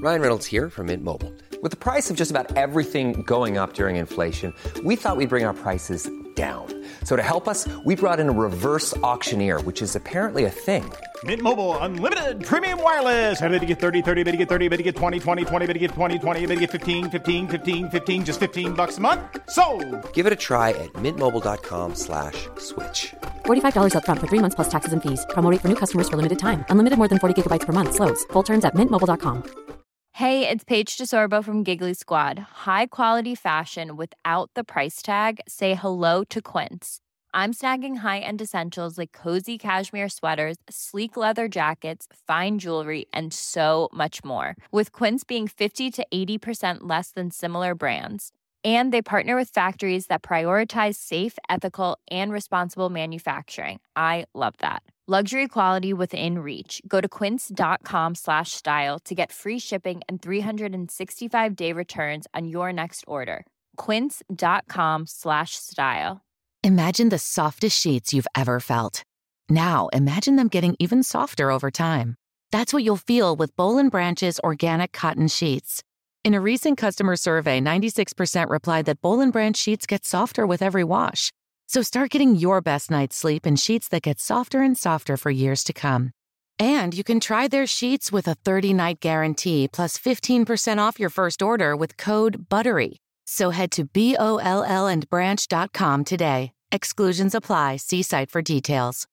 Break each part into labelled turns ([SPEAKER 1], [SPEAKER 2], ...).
[SPEAKER 1] Ryan Reynolds here from Mint Mobile. With the price of just about everything going up during inflation, we thought we'd bring our prices down. So to help us, we brought in a reverse auctioneer, which is apparently a thing.
[SPEAKER 2] Mint Mobile Unlimited Premium Wireless. How to get 30, 30, bit to get 30, bit to get 20, 20, 20, bit to get 20, 20, bit to get 15, 15, 15, 15, just $15 a month? Sold!
[SPEAKER 1] Give it a try at mintmobile.com/switch.
[SPEAKER 3] $45 up front for 3 months plus taxes and fees. Promo rate for new customers for limited time. Unlimited more than 40 gigabytes per month. Slows full terms at mintmobile.com.
[SPEAKER 4] Hey, it's Paige DeSorbo from Giggly Squad. High quality fashion without the price tag. Say hello to Quince. I'm snagging high-end essentials like cozy cashmere sweaters, sleek leather jackets, fine jewelry, and so much more. With Quince being 50 to 80% less than similar brands. And they partner with factories that prioritize safe, ethical, and responsible manufacturing. I love that. Luxury quality within reach. Go to quince.com/style to get free shipping and 365-day returns on your next order. Quince.com/style.
[SPEAKER 5] Imagine the softest sheets you've ever felt. Now, imagine them getting even softer over time. That's what you'll feel with Boll & Branch's organic cotton sheets. In a recent customer survey, 96% replied that Boll & Branch sheets get softer with every wash. So start getting your best night's sleep in sheets that get softer and softer for years to come. And you can try their sheets with a 30-night guarantee plus 15% off your first order with code BUTTERY. So head to BOLLandbranch.com today. Exclusions apply. See site for details.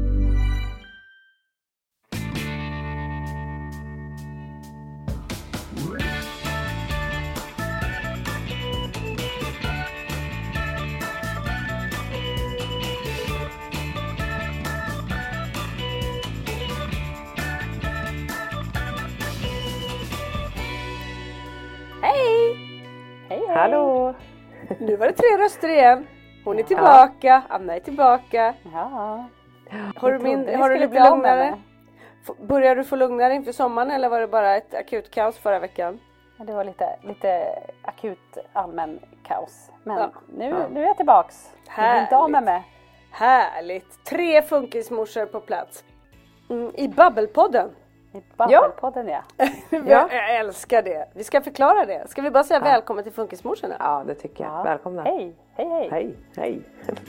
[SPEAKER 6] Hej! Hej, hej!
[SPEAKER 7] Hallå!
[SPEAKER 6] Nu var det 3 röster igen. Hon är tillbaka, Anna är tillbaka.
[SPEAKER 7] Ja.
[SPEAKER 6] Har du lite lugnare? Börjar du få lugnare inför sommaren eller var det bara ett akut kaos förra veckan?
[SPEAKER 7] Ja, det var lite akut allmän kaos. Men nu är jag tillbaks. Du vill inte av med mig.
[SPEAKER 6] Härligt! 3 funkismorsor på plats. I Babbelpodden.
[SPEAKER 7] I Babbelpodden, ja.
[SPEAKER 6] Jag älskar det. Vi ska förklara det. Ska vi bara säga välkommen till funkismorsorna?
[SPEAKER 8] Ja, det tycker jag. Välkomna.
[SPEAKER 7] Hej, hej, hej.
[SPEAKER 8] Hej, hej.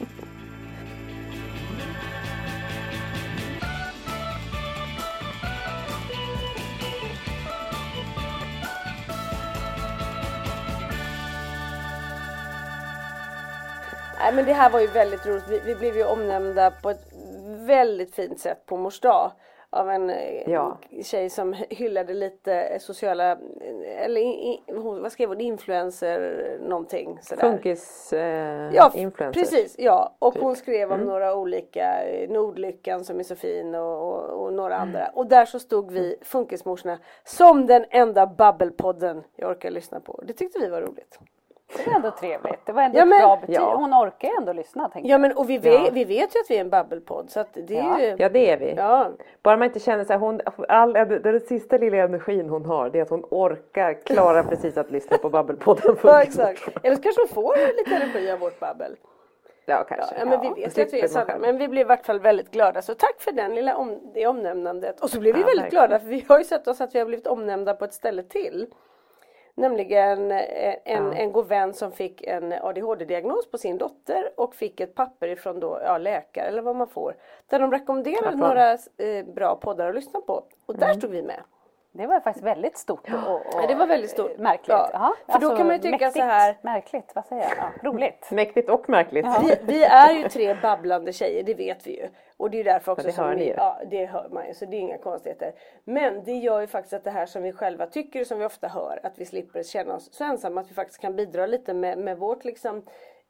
[SPEAKER 6] Nej, men det här var ju väldigt roligt. Vi blev ju omnämnda på ett väldigt fint sätt på Mors dag av en tjej som hyllade lite sociala, eller vad skrev hon, influencer någonting sådär.
[SPEAKER 8] Funkis influencers.
[SPEAKER 6] Precis, och hon skrev om några olika, Nordlyckan som är så fin och några andra. Och där så stod vi funkismorsorna som den enda Babbelpodden jag orkar lyssna på. Det tyckte vi var roligt.
[SPEAKER 7] Det var ändå trevligt. Det var ändå ett bra betyg. Hon orkar ju ändå lyssna, tänker jag.
[SPEAKER 6] Ja, men och vi vet ju att vi är en babbelpodd, så att det är ju...
[SPEAKER 8] Ja, det är vi.
[SPEAKER 6] Ja.
[SPEAKER 8] Bara man inte känner så här, den sista lilla energin hon har, det är att hon orkar klara precis att lyssna på babbelpodden.
[SPEAKER 6] Ja, exakt. Eller så kanske hon får lite energi av vårt babbel.
[SPEAKER 8] Ja, kanske.
[SPEAKER 6] Ja, men vi vet att vi är sanna. Men vi blev i vart fall väldigt glada. Så tack för den lilla det omnämnandet. Och så blev vi väldigt glada, för vi har ju sett oss att vi har blivit omnämnda på ett ställe till. Nämligen en god vän som fick en ADHD-diagnos på sin dotter och fick ett papper ifrån läkare eller vad man får. Där de rekommenderade några bra poddar att lyssna på. Och där stod vi med.
[SPEAKER 7] Det var faktiskt väldigt stort och
[SPEAKER 6] det var väldigt stort.
[SPEAKER 7] Märkligt.
[SPEAKER 6] Ja. För då kan man ju tycka
[SPEAKER 7] mäktigt,
[SPEAKER 6] så här.
[SPEAKER 7] Märkligt, vad säger jag? Ja, roligt.
[SPEAKER 8] Mäktigt och märkligt.
[SPEAKER 6] Ja. Vi är ju 3 babblande tjejer, det vet vi ju. Och det är därför också det hör man ju, så det är inga konstigheter. Men det gör ju faktiskt att det här som vi själva tycker, som vi ofta hör, att vi slipper känna oss så ensamma, att vi faktiskt kan bidra lite med vårt liksom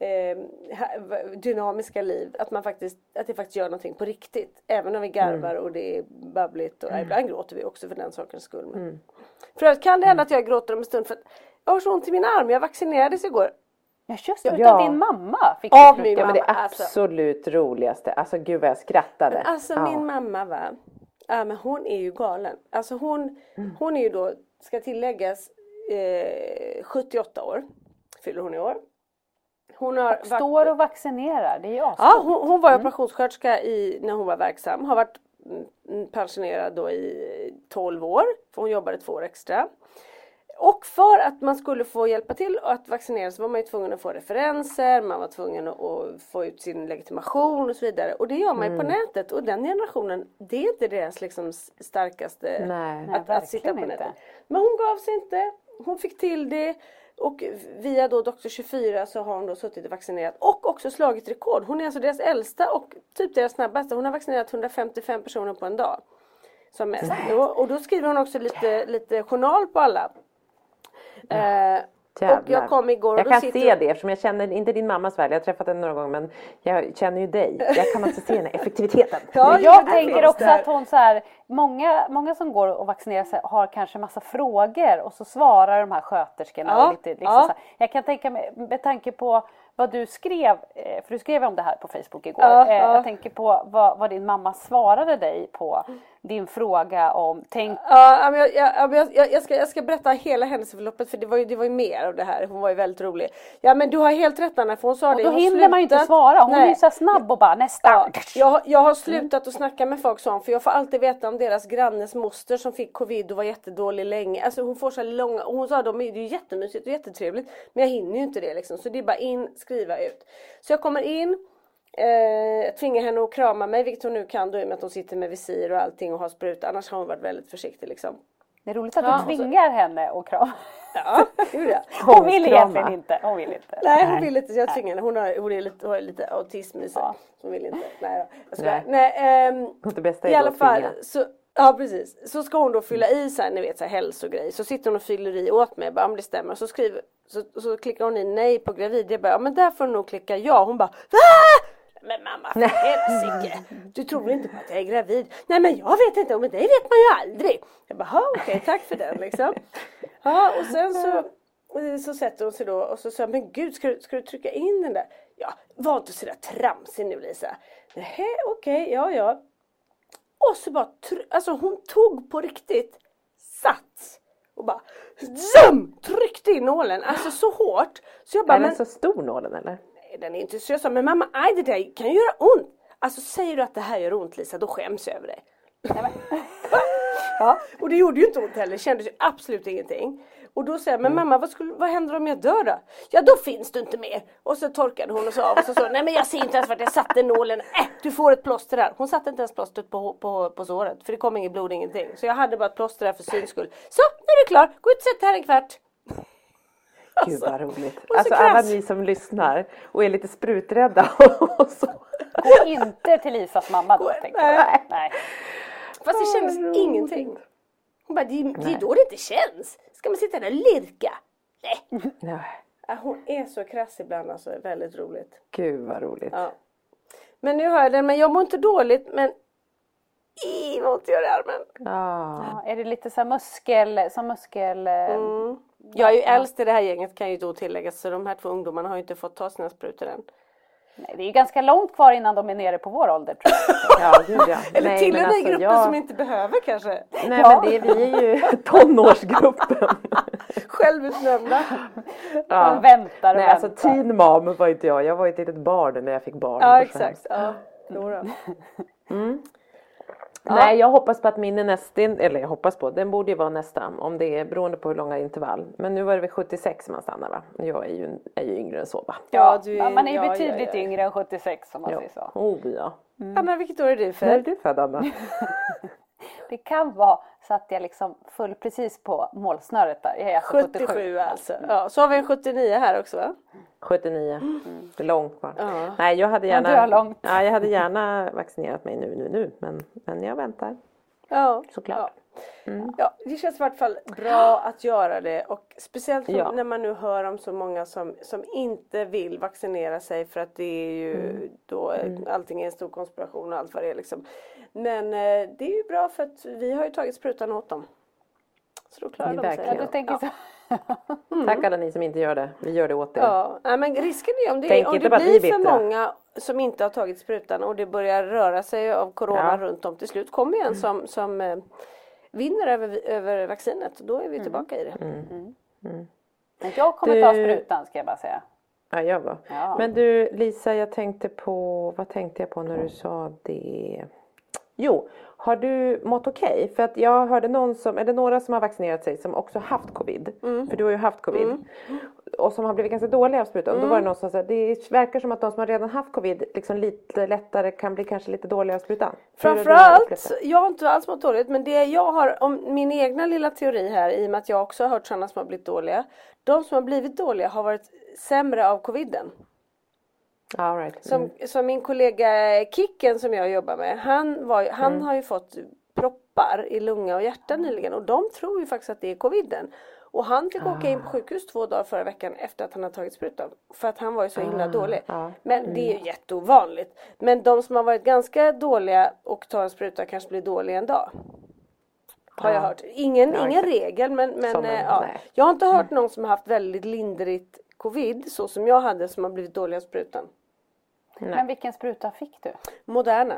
[SPEAKER 6] dynamiska liv, att det faktiskt gör någonting på riktigt, även om vi garvar och det är babbligt och ibland gråter vi också för den sakens skull. För att kan det hända att jag gråter om en stund för att jag har så ont i min arm, jag vaccinerades igår.
[SPEAKER 7] Ja, just det, utan din mamma fick
[SPEAKER 6] av min mamma.
[SPEAKER 8] Men det absolut roligaste, alltså gud vad jag skrattade.
[SPEAKER 6] Men alltså min mamma men hon är ju galen. Alltså hon är ju då, ska tilläggas, 78 år fyller hon i år. Hon
[SPEAKER 7] står och vaccinerar, det är ju
[SPEAKER 6] hon var operationssköterska när hon var verksam. Har varit pensionerad då i 12 år. För hon jobbade 2 år extra. Och för att man skulle få hjälpa till att vaccinera så var man ju tvungen att få referenser. Man var tvungen att få ut sin legitimation och så vidare. Och det gör man ju på nätet. Och den generationen, det är inte deras liksom starkaste att sitta på nätet. Inte. Men hon gav sig inte. Hon fick till det. Och via då Dr. 24 så har hon då suttit och vaccinerat. Och också slagit rekord. Hon är alltså deras äldsta och typ deras snabbaste. Hon har vaccinerat 155 personer på en dag. Som mest. Och då skriver hon också lite journal på alla. Och jag kom igår och
[SPEAKER 8] jag kan se det eftersom jag känner inte din mammas värld. Jag har träffat henne några gånger men jag känner ju dig. Jag kan också se den effektiviteten.
[SPEAKER 7] Jag tänker också att hon så här, många som går och vaccinerar sig har kanske massa frågor och så svarar de här sköterskorna. Och lite, liksom så här. Jag kan tänka mig, med tanke på vad du skrev, för du skrev om det här på Facebook igår. Jag tänker på vad din mamma svarade dig på din fråga om
[SPEAKER 6] jag ska berätta hela händelseförloppet för det var ju mer av det här. Hon var ju väldigt rolig. Ja men du har helt rätt Anna för hon sa det.
[SPEAKER 7] Och då hinner man ju inte svara. Hon är ju så snabb och bara nästa.
[SPEAKER 6] Jag har slutat att snacka med folk sånt för jag får alltid veta om deras grannes moster som fick covid och var jättedålig länge. Alltså hon får så långa och hon sa det är ju jättemysigt och jättetrevligt men jag hinner ju inte det liksom så det är bara skriva ut. Så jag kommer in tvingar henne att krama mig vilket hon nu kan då i och med att hon sitter med visir och allting och har sprut. Annars har hon varit väldigt försiktig liksom.
[SPEAKER 7] Det är roligt att du tvingar henne att krama.
[SPEAKER 6] Ja, det.
[SPEAKER 7] Hon vill egentligen inte.
[SPEAKER 6] Nej, hon vill inte. Jag tvingar henne. Hon har lite autism i sig. Så hon vill inte. I alla fall så ja precis. Så ska hon då fylla i så här, ni vet så här hälsogrej. Så sitter hon och fyller i åt mig. Bara, om det stämmer. Så klickar hon i nej på gravid. Jag bara, ja men där får hon nog klicka ja. Hon bara, Aah! Men mamma, för helsike. Du tror inte på att jag är gravid? Nej men jag vet inte, men det vet man ju aldrig. Jag bara, okej, tack för den liksom. Ja, och sen så sätter hon sig då och så sa men gud, ska du trycka in den där? Ja, var inte så där tramsig nu Lisa. Nej, okej, ja. Och så bara, alltså hon tog på riktigt sats och bara, zoom, tryckte in nålen, alltså så hårt. Så jag bara,
[SPEAKER 8] är den så stor nålen eller?
[SPEAKER 6] Den är inte så jag sa, men mamma, det där kan ju göra ont. Alltså säger du att det här gör ont Lisa, då skäms jag över dig. Ja, och det gjorde ju inte ont heller, det kändes ju absolut ingenting. Och då säger jag, men mamma, vad händer om jag dör då? Ja, då finns du inte mer. Och så torkade hon och sa av och så sa, nej men jag ser inte ens vart jag satte nålen. Du får ett plåster där. Hon satte inte ens plåstret på såret, för det kom inget blod, ingenting. Så jag hade bara ett plåster där för syns skull. Så, nu är det klar, gå ut och sätt här en kvart.
[SPEAKER 8] Gud vad roligt. Alltså alla ni som lyssnar och är lite spruträdda och så.
[SPEAKER 7] Gå inte till Lisas mamma då, tänker jag. Nej.
[SPEAKER 6] Fast det kändes ingenting. Hon bara, det är då det inte känns. Ska man sitta där och lirka? Nej. Hon är så krass ibland, alltså. Väldigt roligt.
[SPEAKER 8] Gud vad roligt.
[SPEAKER 6] Ja. Men nu har jag den, men jag mår inte dåligt, men vad ont gör i armen.
[SPEAKER 7] Ja, är det lite så muskel?
[SPEAKER 6] Jag är ju äldst i det här gänget kan ju då tilläggas, så de här 2 ungdomarna har ju inte fått ta sina sprutor än.
[SPEAKER 7] Nej, det är ju ganska långt kvar innan de är nere på vår ålder, tror jag.
[SPEAKER 8] Ja.
[SPEAKER 6] Eller till den alltså, gruppen som inte behöver kanske.
[SPEAKER 8] Nej, men vi är ju tonårsgruppen.
[SPEAKER 6] Självutnämnda.
[SPEAKER 7] Ja. Väntar.
[SPEAKER 8] Alltså teen mom var inte jag. Jag var ett litet barn när jag fick barn.
[SPEAKER 6] Ja, exakt. Ja.
[SPEAKER 8] Nej, jag hoppas på att min är nästan, eller jag hoppas på, den borde ju vara nästa, om det är beroende på hur långa intervall. Men nu var det väl 76 man stannar va? Jag är ju yngre än så va?
[SPEAKER 7] Ja, man är ju betydligt yngre än 76 om man säger så.
[SPEAKER 8] Ja.
[SPEAKER 6] Anna, vilket år är du född?
[SPEAKER 8] När är du född, Anna?
[SPEAKER 7] Det kan vara så att jag liksom föll precis på målsnöret där. Jag är
[SPEAKER 6] 77 alltså. Ja, så har vi en 79 här också va?
[SPEAKER 8] 79. Det är långt kvar. Nej, jag hade gärna jag hade gärna vaccinerat mig nu men jag väntar.
[SPEAKER 6] Ja,
[SPEAKER 8] såklart.
[SPEAKER 6] Ja, det känns i vart fall bra att göra det och speciellt när man nu hör om så många som inte vill vaccinera sig för att det är ju då allting är en stor konspiration och allt vad det är liksom. Men det är ju bra för att vi har ju tagit sprutan åt dem. Så då klarar de sig.
[SPEAKER 7] Ja, du tänker så.
[SPEAKER 8] Tack alla ni som inte gör det. Vi gör det åt er.
[SPEAKER 6] Ja, men risken är om det blir för många som inte har tagit sprutan och det börjar röra sig av corona runt om till slut kommer ju en som vinner över vaccinet. Då är vi tillbaka i det.
[SPEAKER 7] Men jag kommer ta sprutan ska jag bara säga.
[SPEAKER 8] Ja, jag var. Ja. Men du Lisa, vad tänkte jag på när du sa det? Jo, Har du mått okej? För att jag hörde några som har vaccinerat sig som också haft covid. För du har ju haft covid. Och som har blivit ganska dåliga av sprutan. Då var det någon som sa, det verkar som att de som har redan haft covid liksom lite lättare kan bli kanske lite dåliga av sprutan.
[SPEAKER 6] Framförallt, jag har inte alls mått dåligt, men det jag har, om min egna lilla teori här, i och med att jag också har hört sådana som har blivit dåliga. De som har blivit dåliga har varit sämre av coviden.
[SPEAKER 8] All right.
[SPEAKER 6] Som min kollega Kicken som jag jobbar med, han har ju fått proppar i lunga och hjärta nyligen, och de tror ju faktiskt att det är coviden. Och han fick åka in på sjukhus 2 dagar förra veckan efter att han har tagit sprutan. För att han var ju så himla dålig. Men det är ju jätteovanligt. Men de som har varit ganska dåliga och tar en spruta kanske blir dåliga en dag. Har jag hört. Ingen regel, men jag har inte hört någon som har haft väldigt lindrigt covid, så som jag hade, som har blivit dåliga av sprutan.
[SPEAKER 7] Nej. Men vilken spruta fick du?
[SPEAKER 6] Moderna.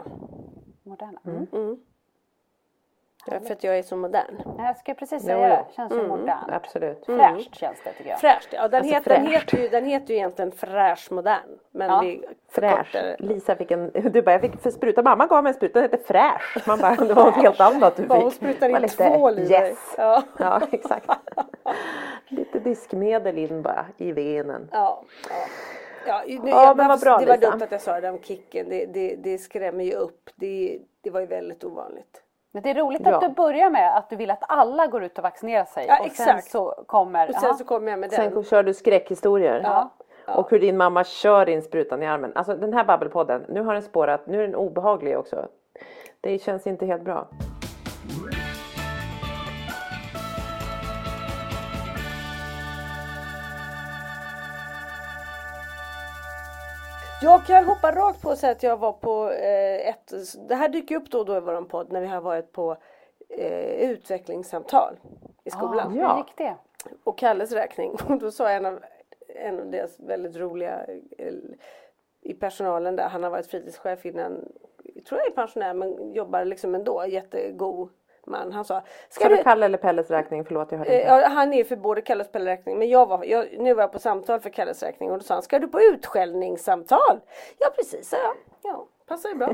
[SPEAKER 6] Ja, för att jag är så modern.
[SPEAKER 7] Jag ska precis säga det. Känns så modern.
[SPEAKER 8] Absolut.
[SPEAKER 7] Fräscht känns det, tycker jag.
[SPEAKER 6] Fräscht, ja. Den heter ju egentligen fräsch modern. Men vi
[SPEAKER 8] fräsch. Lisa fick jag fick för spruta. Mamma gav mig en spruta, den hette fräsch. Man bara, det var något helt annat du fick.
[SPEAKER 6] Hon sprutar in tvål i dig.
[SPEAKER 8] Ja, exakt. Lite diskmedel in bara i venen.
[SPEAKER 6] Men vad bra, det var dumt att jag sa det om Kicken. Det skrämmer ju upp. Det var ju väldigt ovanligt.
[SPEAKER 7] Men det är roligt att du börjar med att du vill att alla går ut och vaccinerar sig.
[SPEAKER 6] Ja,
[SPEAKER 7] och
[SPEAKER 6] exakt.
[SPEAKER 7] Sen så kommer
[SPEAKER 6] jag med den.
[SPEAKER 8] Sen kör du skräckhistorier.
[SPEAKER 6] Ja.
[SPEAKER 8] Och hur din mamma kör in sprutan i armen. Alltså den här babbelpodden, nu har den spårat. Nu är den obehaglig också. Det känns inte helt bra.
[SPEAKER 6] Jag kan hoppa rakt på och säga att jag var på det här dyker upp då i våran podd när vi har varit på utvecklingssamtal i skolan.
[SPEAKER 7] Hur gick det?
[SPEAKER 6] Och Kalles räkning. Och då sa en av deras väldigt roliga i personalen där, han har varit fritidschef innan, tror jag är pensionär men jobbar liksom ändå, jättegod man. Han sa,
[SPEAKER 8] ska du Kalle eller Pelles räkning? Förlåt, jag hörde inte.
[SPEAKER 6] Ja, han är för både Kalles och Pelles räkning. Men nu var jag på samtal för Kalles räkning. Och då sa han, ska du på utskällningssamtal? Ja, precis, sa jag. Ja, passar ju bra.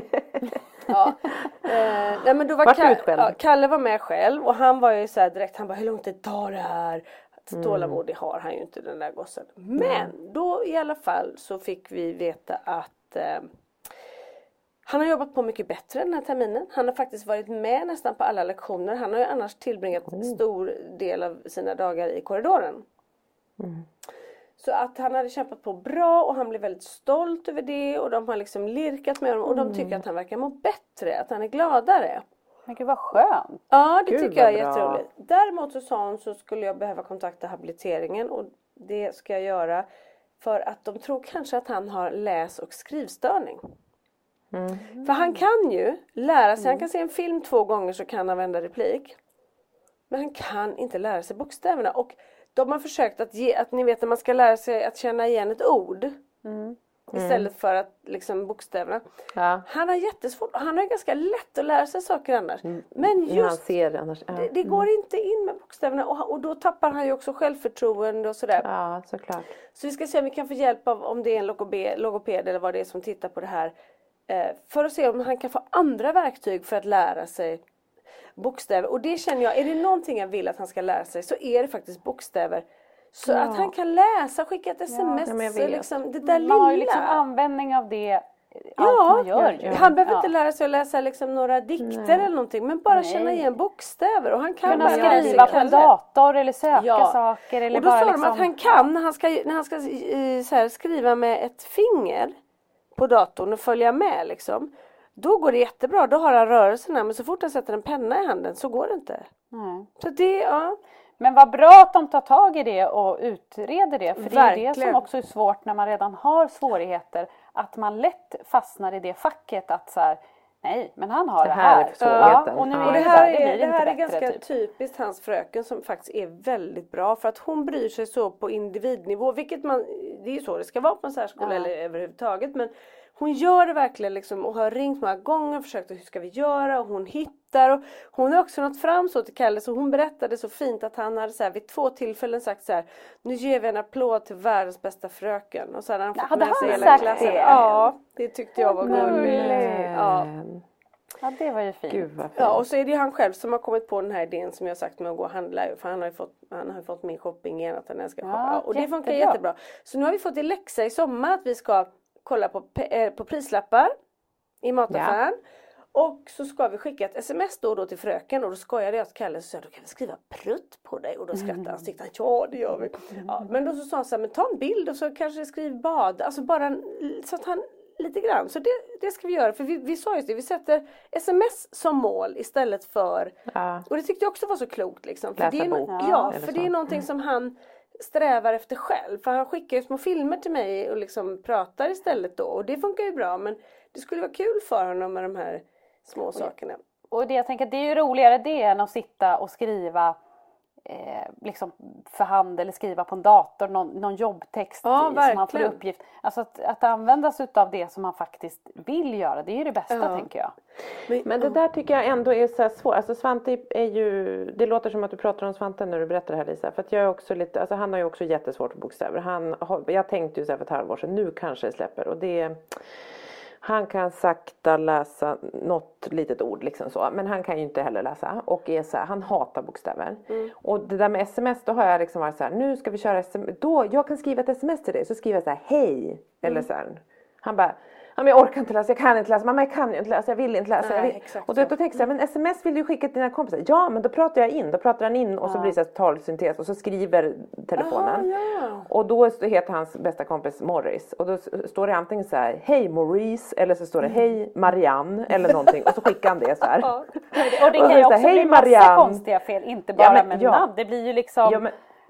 [SPEAKER 6] Nej, men då var Kalle var med själv. Och han var ju så här direkt, han bara, hur långt det tar det här? Tålamod, det har han ju inte, den där gossen. Men då i alla fall så fick vi veta att han har jobbat på mycket bättre den här terminen. Han har faktiskt varit med nästan på alla lektioner. Han har ju annars tillbringat stor del av sina dagar i korridoren. Så att han hade kämpat på bra och han blev väldigt stolt över det. Och de har liksom lirkat med honom och de tycker att han verkar må bättre, att han är gladare.
[SPEAKER 7] Men gud vad skönt.
[SPEAKER 6] Ja, det tycker jag är jätteroligt. Däremot så sa hon så skulle jag behöva kontakta habiliteringen och det ska jag göra. För att de tror kanske att han har läs- och skrivstörning. För han kan ju lära sig, han kan se en film 2 gånger så kan han vända replik. Men han kan inte lära sig bokstäverna. Och de har försökt att ni vet när man ska lära sig att känna igen ett ord. Istället för att liksom bokstäverna. Ja. Han har jättesvårt, han har ganska lätt att lära sig saker annars. Men just det går inte in med bokstäverna och då tappar han ju också självförtroende och sådär.
[SPEAKER 8] Ja, såklart.
[SPEAKER 6] Så vi ska se om vi kan få hjälp av om det är en logoped eller vad det är som tittar på det här. För att se om han kan få andra verktyg för att lära sig bokstäver. Och det känner jag, är det någonting jag vill att han ska lära sig så är det faktiskt bokstäver. Så att han kan läsa, skicka ett sms. Ja, liksom, det där
[SPEAKER 7] man har ju liksom användning av det.
[SPEAKER 6] Man gör. Han behöver inte lära sig att läsa liksom några dikter eller någonting. Men bara känna igen bokstäver. Och han kan
[SPEAKER 7] bara skriva på en dator eller söka saker. Eller
[SPEAKER 6] och då
[SPEAKER 7] bara
[SPEAKER 6] sa
[SPEAKER 7] liksom,
[SPEAKER 6] de att han kan när han ska så här, skriva med ett finger på datorn och följa med liksom. Då går det jättebra. Då har han rörelserna. Men så fort han sätter en penna i handen så går det inte. Så det,
[SPEAKER 7] Men vad bra att de tar tag i det och utreder det. För det är det som också är svårt när man redan har svårigheter. Att man lätt fastnar i det facket att så här, nej, men han har det här.
[SPEAKER 8] Är svårigheten.
[SPEAKER 7] Och nu
[SPEAKER 6] är det här är ganska typiskt hans fröken som faktiskt är väldigt bra. För att hon bryr sig så på individnivå. Vilket det är ju så det ska vara på en särskola eller överhuvudtaget. Men hon gör det verkligen liksom och har ringt många gånger och försökt hur ska vi göra och hon hittar och hon har också nått fram så till Kalle så hon berättade så fint att han hade så här, vid 2 tillfällen sagt så här, nu ger vi en applåd till världens bästa fröken och så hade han fått med sig hela klassen. Ja, det tyckte jag var gulligt. Ja.
[SPEAKER 7] Ja, det var ju fint.
[SPEAKER 8] Gud, vad fint.
[SPEAKER 6] Ja, och så är det han själv som har kommit på den här idén som jag sagt med att gå och handla. För han har ju fått min shopping igen att han älskar shoppa. Ja, och det funkar jättebra. Så nu har vi fått i läxa i sommar att vi ska kolla på prislappar i mataffären. Ja. Och så ska vi skicka ett sms då till fröken och då skojade jag till Kalle och sa då kan vi skriva prutt på dig och då skrattade han och tyckte ja det gör vi. Ja, men då så sa han så här, men ta en bild och så kanske skriv bad, alltså bara så att han lite grann. Så det ska vi göra för vi sa just det, vi sätter sms som mål istället för och det tyckte jag också var så klokt liksom. För
[SPEAKER 8] läsa bok.
[SPEAKER 6] Ja, för det är någonting som han strävar efter själv. För han skickar ju små filmer till mig och liksom pratar istället då och det funkar ju bra men det skulle vara kul för honom med de här små sakerna. Och
[SPEAKER 7] det jag tänker det är ju roligare det än att sitta och skriva liksom för hand eller skriva på en dator någon jobbtext som man får uppgift. Alltså att använda sig av det som man faktiskt vill göra, det är ju det bästa tänker jag.
[SPEAKER 8] Men det där tycker jag ändå är så svårt. Alltså Svante är ju, det låter som att du pratar om Svante när du berättar det här Lisa. För att jag är också lite, alltså han har ju också jättesvårt med bokstäver. Jag tänkte ju så här för ett halvår sedan, nu kanske det släpper och det han kan sakta läsa något litet ord liksom så. Men han kan ju inte heller läsa. Och är så här, han hatar bokstäver. Och det där med sms, då har jag liksom varit så här, nu ska vi köra sms. Då, jag kan skriva ett sms till dig. Så skriver jag så här, hej. Eller så här. Han bara, ja, men jag orkar inte läsa, jag kan inte läsa. Mamma jag kan ju inte läsa, jag vill inte läsa.
[SPEAKER 6] Nej,
[SPEAKER 8] och då tänkte jag, men sms vill du skicka till dina kompisar. Ja, men då pratar jag in. Då pratar han in och så blir det så talsyntes. Och så skriver telefonen. Och då heter hans bästa kompis Morris. Och då står det antingen så här, hej Maurice. Eller så står det, hej Marianne. Eller någonting. Och så skickar han det så här.
[SPEAKER 7] Och det kan ju också bli massa konstiga fel. Inte bara med namn. Det blir ju liksom...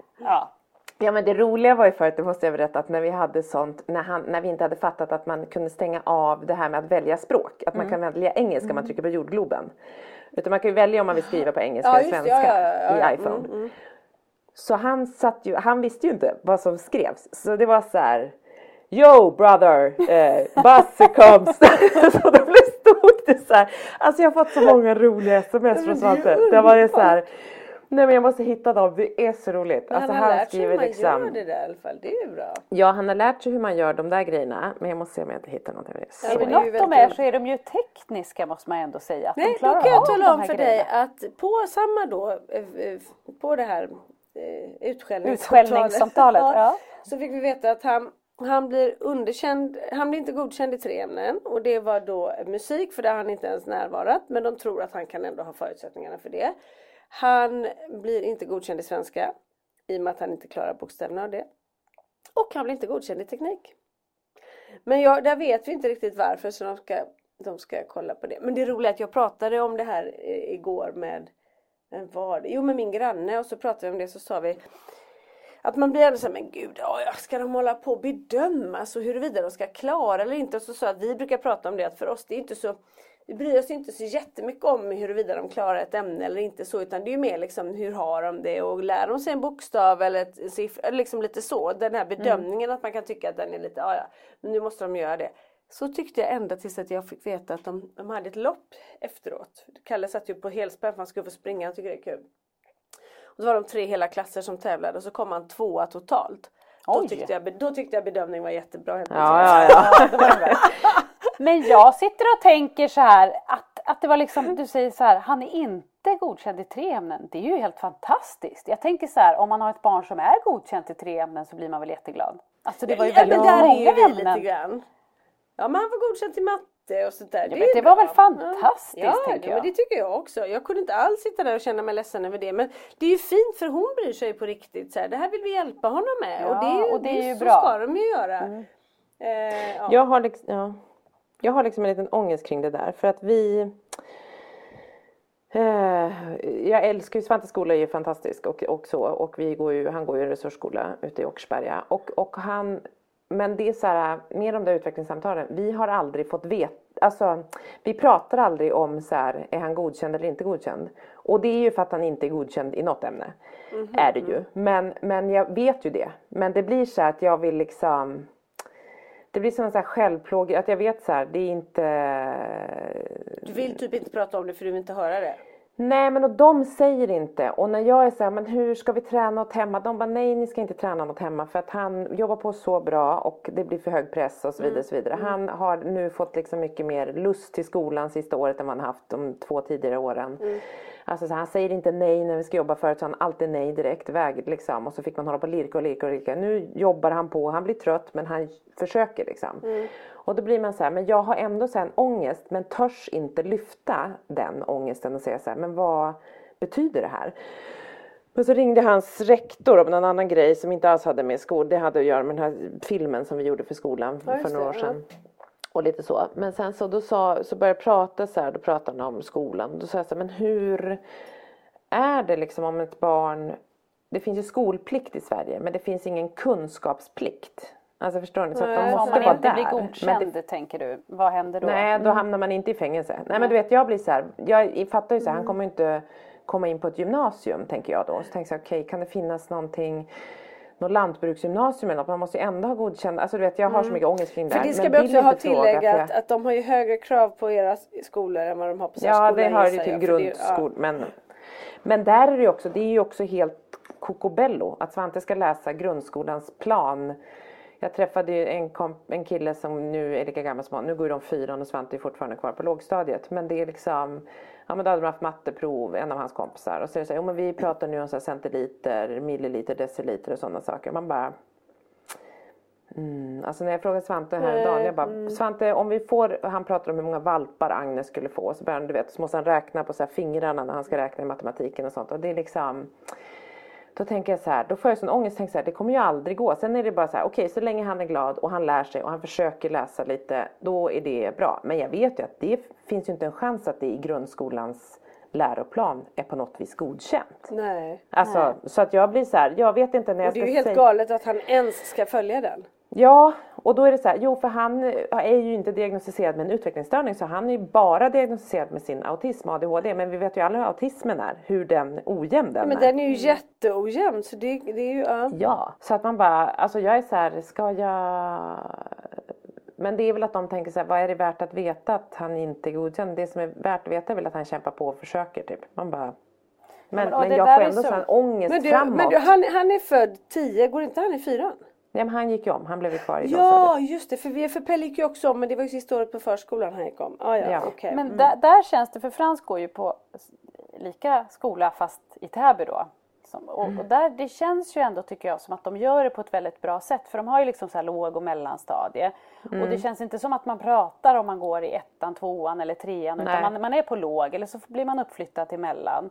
[SPEAKER 8] Ja men det roliga var ju förut, det måste jag berätta, att när vi hade sånt, när vi inte hade fattat att man kunde stänga av det här med att välja språk. Att man kan välja engelska om man trycker på jordgloben. Utan man kan ju välja om man vill skriva på engelska eller svenska i iPhone. Så han visste ju inte vad som skrevs. Så det var så här, yo brother, bus comes. Så det stod det så här. Alltså jag har fått så många roliga sms från Svante. Det var ju så här. Nej men jag måste hitta dem, det är så roligt.
[SPEAKER 6] Men
[SPEAKER 8] alltså,
[SPEAKER 6] han har lärt sig hur man gör det där i alla fall, det är ju bra.
[SPEAKER 8] Ja, han har lärt sig hur man gör de där grejerna. Men jag måste se om jag inte hittar något.
[SPEAKER 7] Är det något de är så är de ju tekniska måste man ändå säga. Att
[SPEAKER 6] nej, då kan jag tala om för dig att på samma då, på det här
[SPEAKER 7] utskällningssamtalet.
[SPEAKER 6] Så fick vi veta att han blir underkänd, han blir inte godkänd i 3 ämnen. Och det var då musik, för där har han inte ens närvarat. Men de tror att han kan ändå ha förutsättningarna för det. Han blir inte godkänd i svenska i och med att han inte klarar bokstäverna av det. Och han blir inte godkänd i teknik. Men där vet vi inte riktigt varför, så de ska kolla på det. Men det är roligt att jag pratade om det här igår med min granne, och så pratade vi om det, så sa vi att man blir ändå så här, men gud, ska de hålla på och bedöma så huruvida de ska klara eller inte. Och så sa att vi brukar prata om det, att för oss det är inte så, vi bryr oss inte så jättemycket om huruvida de klarar ett ämne eller inte så, utan det är ju mer liksom hur har de det och lär de sig en bokstav eller ett siffra, liksom lite så. Den här bedömningen att man kan tycka att den är lite, men nu måste de göra det. Så tyckte jag ända tills att jag fick veta att de hade ett lopp efteråt. Kalle satt ju på helspänn för han skulle få springa, han tycker det är kul. Och då var de 3 hela klasser som tävlade och så kom han 2 totalt. Då tyckte jag bedömning var jättebra.
[SPEAKER 7] Men jag sitter och tänker så här att det var liksom, du säger så här, han är inte godkänd i 3 ämnen. Det är ju helt fantastiskt. Jag tänker så här, om man har ett barn som är godkänd i 3 ämnen så blir man väl jätteglad. Alltså det var ju väldigt många ämnen. Lite grann.
[SPEAKER 6] Ja, men han var godkänd till matte och sånt där.
[SPEAKER 7] Det var väl fantastiskt, tänker jag.
[SPEAKER 6] Men det tycker jag också. Jag kunde inte alls sitta där och känna mig ledsen över det. Men det är ju fint, för hon bryr sig på riktigt. Så här, det här vill vi hjälpa honom med.
[SPEAKER 7] Ja, och det är ju
[SPEAKER 6] så
[SPEAKER 7] bra.
[SPEAKER 6] Ska de ju göra.
[SPEAKER 8] Jag har liksom en liten ångest kring det där. För att jag älskar ju, Svantes skola är ju fantastisk och så. Och han går ju en resursskola ute i Åkersberga. Men det är så här, med de där utvecklingssamtalen, vi har aldrig fått veta, alltså vi pratar aldrig om så här, är han godkänd eller inte godkänd. Och det är ju för att han inte är godkänd i något ämne, är det ju. Men jag vet ju det. Men det blir så här att jag vill liksom, det blir som en så här självplåg, att jag vet så här, det är inte...
[SPEAKER 6] Du vill typ inte prata om det för du vill inte höra det.
[SPEAKER 8] Nej, men och de säger inte. Och när jag är så här, men hur ska vi träna något hemma? De bara, nej, ni ska inte träna något hemma. För att han jobbar på så bra och det blir för hög press och så vidare. Så vidare. Han har nu fått liksom mycket mer lust till skolan sista året än vad han haft de 2 tidigare åren. Alltså så han säger inte nej när vi ska jobba förut, så han alltid nej direkt iväg liksom. Och så fick man hålla på lirka. Nu jobbar han på, han blir trött men han försöker liksom. Och då blir man så här, men jag har ändå så här en ångest, men törs inte lyfta den ångesten och säga så här, men vad betyder det här? Men så ringde hans rektor om en annan grej som inte alls hade med skol. Det hade att göra med den här filmen som vi gjorde för skolan för några år sedan. Och lite så. Men sen så, så började jag prata så här, då pratade han om skolan. Då sa jag så här, men hur är det liksom om ett barn, det finns ju skolplikt i Sverige, men det finns ingen kunskapsplikt. Alltså förstår ni? Så att de måste
[SPEAKER 7] om man
[SPEAKER 8] vara
[SPEAKER 7] inte
[SPEAKER 8] där.
[SPEAKER 7] blir godkänd, tänker du, vad händer då?
[SPEAKER 8] Nej, då hamnar man inte i fängelse. Nej, men du vet, jag blir så här, jag fattar ju så här, han kommer inte komma in på ett gymnasium, tänker jag då. Så tänker jag, okej, kan det finnas något lantbruksgymnasium eller något? Man måste ju ändå ha godkänd. Alltså du vet, jag har så mycket ångest kring det.
[SPEAKER 6] För det ska vi också ha tilläggat att de har ju högre krav på era skolor än vad de har på särskolan.
[SPEAKER 8] Ja, det har ju till grundskol. Men där är det ju också, det är ju också helt kokobello att Svante ska läsa grundskolans plan. Jag träffade ju en kille som nu är lika gammal som han. Nu går ju de 4 och Svante är fortfarande kvar på lågstadiet. Men det är liksom, ja men då hade de haft matteprov, en av hans kompisar. Och så är det så här, jo men vi pratar nu om så här centiliter, milliliter, deciliter och sådana saker. Man bara, alltså när jag frågade Svante här dagen, jag bara, Svante om vi får, han pratar om hur många valpar Agnes skulle få. Så börjar han, du vet, så måste han räkna på så här fingrarna när han ska räkna i matematiken och sånt. Och det är liksom, då tänker jag så här, då får jag sån ångest, tänker så här, det kommer ju aldrig gå. Sen är det bara så här, okej, så länge han är glad och han lär sig och han försöker läsa lite, då är det bra. Men jag vet ju att det finns ju inte en chans att det i grundskolans läroplan är på något vis godkänt.
[SPEAKER 6] Nej.
[SPEAKER 8] Alltså, så att jag blir så här, jag vet inte när jag
[SPEAKER 6] och
[SPEAKER 8] ska
[SPEAKER 6] det är ju helt galet att han ens ska följa den.
[SPEAKER 8] Ja, och då är det så här, jo för han är ju inte diagnostiserad med en utvecklingsstörning, så han är ju bara diagnostiserad med sin autism och ADHD, men vi vet ju alla hur autismen är, hur den ojämn den är.
[SPEAKER 6] Men den är ju jätteojämn, så det är ju,
[SPEAKER 8] Ja, så att man bara, alltså jag är så här, ska jag... Men det är väl att de tänker så här, vad är det värt att veta att han inte är godkänd? Det som är värt att veta är väl att han kämpar på och försöker typ. Man bara... Men jag får ändå så en ångest framåt.
[SPEAKER 6] Men han är född 10, går inte han i 4?
[SPEAKER 8] Nej, men han gick ju om, han blev ju kvar i
[SPEAKER 6] Ja, just det, för Pelle gick ju också om, men det var ju sista året på förskolan han gick om. Ja. Okay.
[SPEAKER 7] Men där känns det, för Frans går ju på lika skola fast i Täby då. Och där, det känns ju ändå, tycker jag, som att de gör det på ett väldigt bra sätt. För de har ju liksom så här låg- och mellanstadie. Och det känns inte som att man pratar om man går i 1:an, 2:an eller 3:an. Utan man är på låg, eller så blir man uppflyttad till mellan.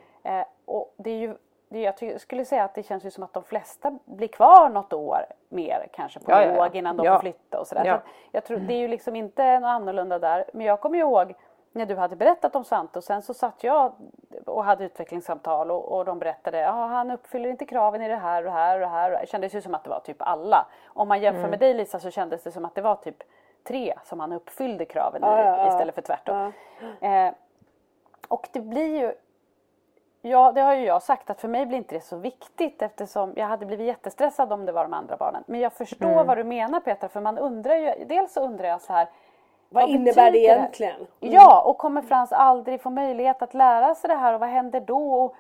[SPEAKER 7] Och det är ju, jag skulle säga att det känns ju som att de flesta blir kvar något år mer kanske på låg innan de får flytta och sådär. Så jag tror det är ju liksom inte något annorlunda där. Men jag kommer ju ihåg när du hade berättat om Svante, och sen så satt jag och hade utvecklingssamtal och de berättade, han uppfyller inte kraven i det här och det här och det här. Det kändes ju som att det var typ alla. Om man jämför med dig, Lisa, så kändes det som att det var typ 3 som han uppfyllde kraven i istället för tvärtom. Och det blir ju, ja, det har ju jag sagt, att för mig blir inte det så viktigt, eftersom jag hade blivit jättestressad om det var de andra barnen. Men jag förstår vad du menar, Petra, för man undrar ju, dels så undrar jag så här,
[SPEAKER 6] vad innebär det egentligen?
[SPEAKER 7] Ja, och kommer Frans aldrig få möjlighet att lära sig det här, och vad händer då? Och,